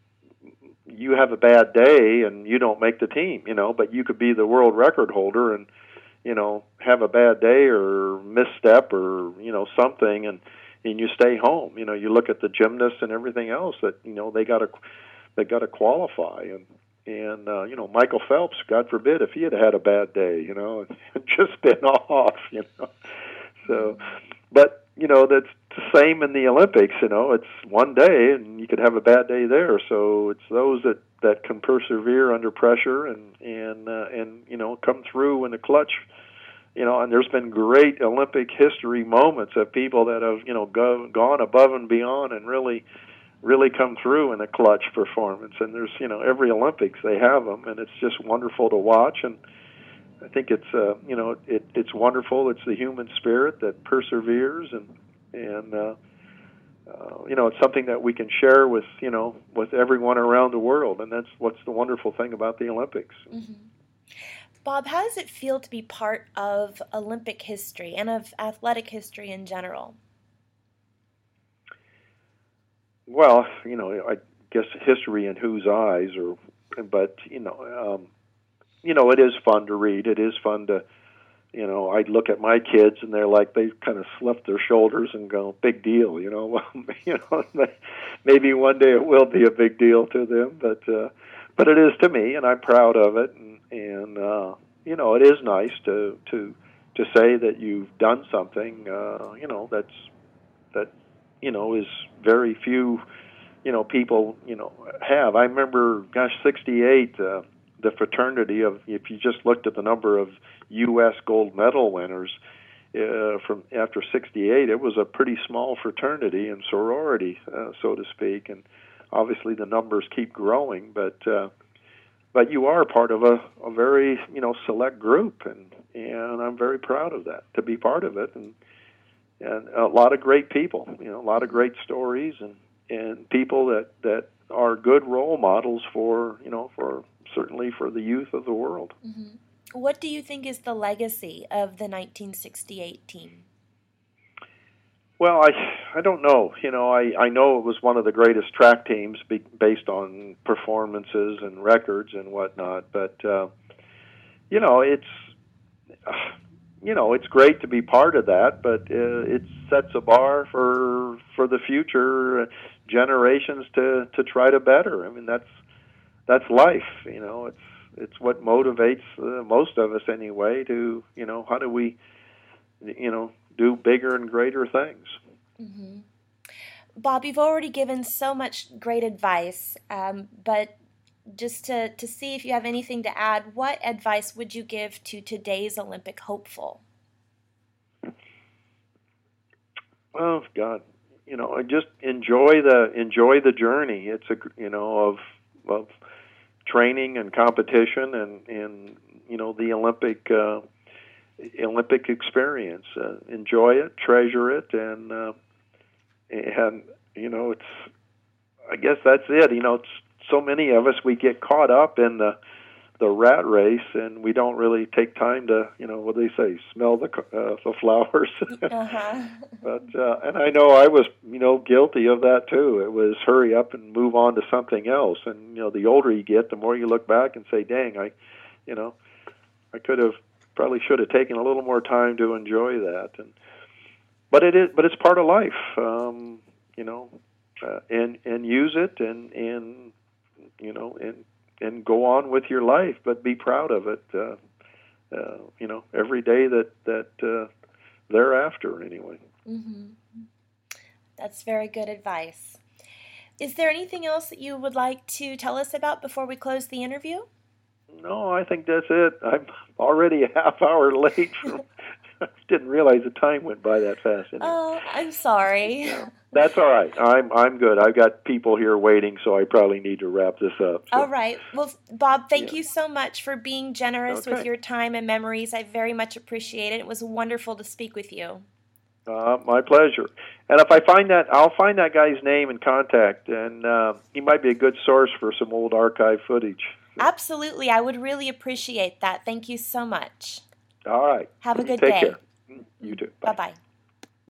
you have a bad day and you don't make the team, you know, but you could be the world record holder and, you know, have a bad day or misstep or, you know, something and and you stay home. You know, you look at the gymnasts and everything else that, you know, they got to that got to qualify. And and uh, you know, Michael Phelps, God forbid, if he had had a bad day, you know, and just been off, you know. So, but you know, that's the same in the Olympics. You know, it's one day, and you could have a bad day there. So it's those that, that can persevere under pressure and and uh, and you know, come through in the clutch. You know, and there's been great Olympic history moments of people that have, you know, go, gone above and beyond and really, really come through in a clutch performance. And there's, you know, every Olympics they have them, and it's just wonderful to watch. And I think it's, uh, you know, it, it's wonderful. It's the human spirit that perseveres, and and uh, uh, you know, it's something that we can share with, you know, with everyone around the world. And that's what's the wonderful thing about the Olympics. Mm-hmm. Bob, how does it feel to be part of Olympic history and of athletic history in general? Well, you know, I guess history in whose eyes, or, but you know, um, you know, it is fun to read. It is fun to, you know, I look at my kids and they're like, they kind of slip their shoulders and go, big deal, you know. Well, you know, maybe one day it will be a big deal to them, but uh, but it is to me, and I'm proud of it. And, And uh, you know, it is nice to to to say that you've done something. Uh, you know, that's that you know is very few you know people you know have. I remember, gosh, sixty-eight. Uh, the fraternity of, if you just looked at the number of U S gold medal winners uh, from after sixty-eight, it was a pretty small fraternity and sorority, uh, so to speak. And obviously, the numbers keep growing, but. Uh, But you are part of a, a very, you know, select group, and, and I'm very proud of that, to be part of it, and and a lot of great people, you know, a lot of great stories, and, and people that, that are good role models for, you know, for certainly for the youth of the world. Mm-hmm. What do you think is the legacy of the nineteen sixty-eight team? Well, I I don't know. You know, I, I know it was one of the greatest track teams be, based on performances and records and whatnot. But uh, you know, it's uh, you know it's great to be part of that. But uh, it sets a bar for for the future generations to, to try to better. I mean, that's that's life. You know, it's it's what motivates uh, most of us anyway. To you know, how do we you know. do bigger and greater things. Mm-hmm. Bob, you've already given so much great advice, um, but just to, to see if you have anything to add, what advice would you give to today's Olympic hopeful? Oh God, you know, just enjoy the enjoy the journey. It's a you know of of training and competition and and you know the Olympic. Uh, Olympic experience. Uh, enjoy it, treasure it, and uh, and you know it's. I guess that's it. You know, it's, so many of us, we get caught up in the the rat race, and we don't really take time to, you know, what do they say, smell the uh, the flowers. uh-huh. But uh, and I know I was, you know, guilty of that too. It was hurry up and move on to something else. And you know, the older you get, the more you look back and say, "Dang, I, you know, I could have." Probably should have taken a little more time to enjoy that, and but it is, but it's part of life, um, you know, uh, and and use it, and and you know, and and go on with your life, but be proud of it, uh, uh, you know, every day that that uh, thereafter, anyway. Mm-hmm. That's very good advice. Is there anything else that you would like to tell us about before we close the interview? No, I think that's it. I'm already a half hour late. From, I didn't realize the time went by that fast. Anyway. Oh, I'm sorry. Yeah, that's all right. I'm I'm good. I've got people here waiting, so I probably need to wrap this up. So. All right. Well, Bob, thank yeah. you so much for being generous okay. with your time and memories. I very much appreciate it. It was wonderful to speak with you. Uh, my pleasure. And if I find that, I'll find that guy's name and contact, and uh, he might be a good source for some old archive footage. Absolutely. I would really appreciate that. Thank you so much. All right. Have a good Take day. Take care. You too. Bye-bye.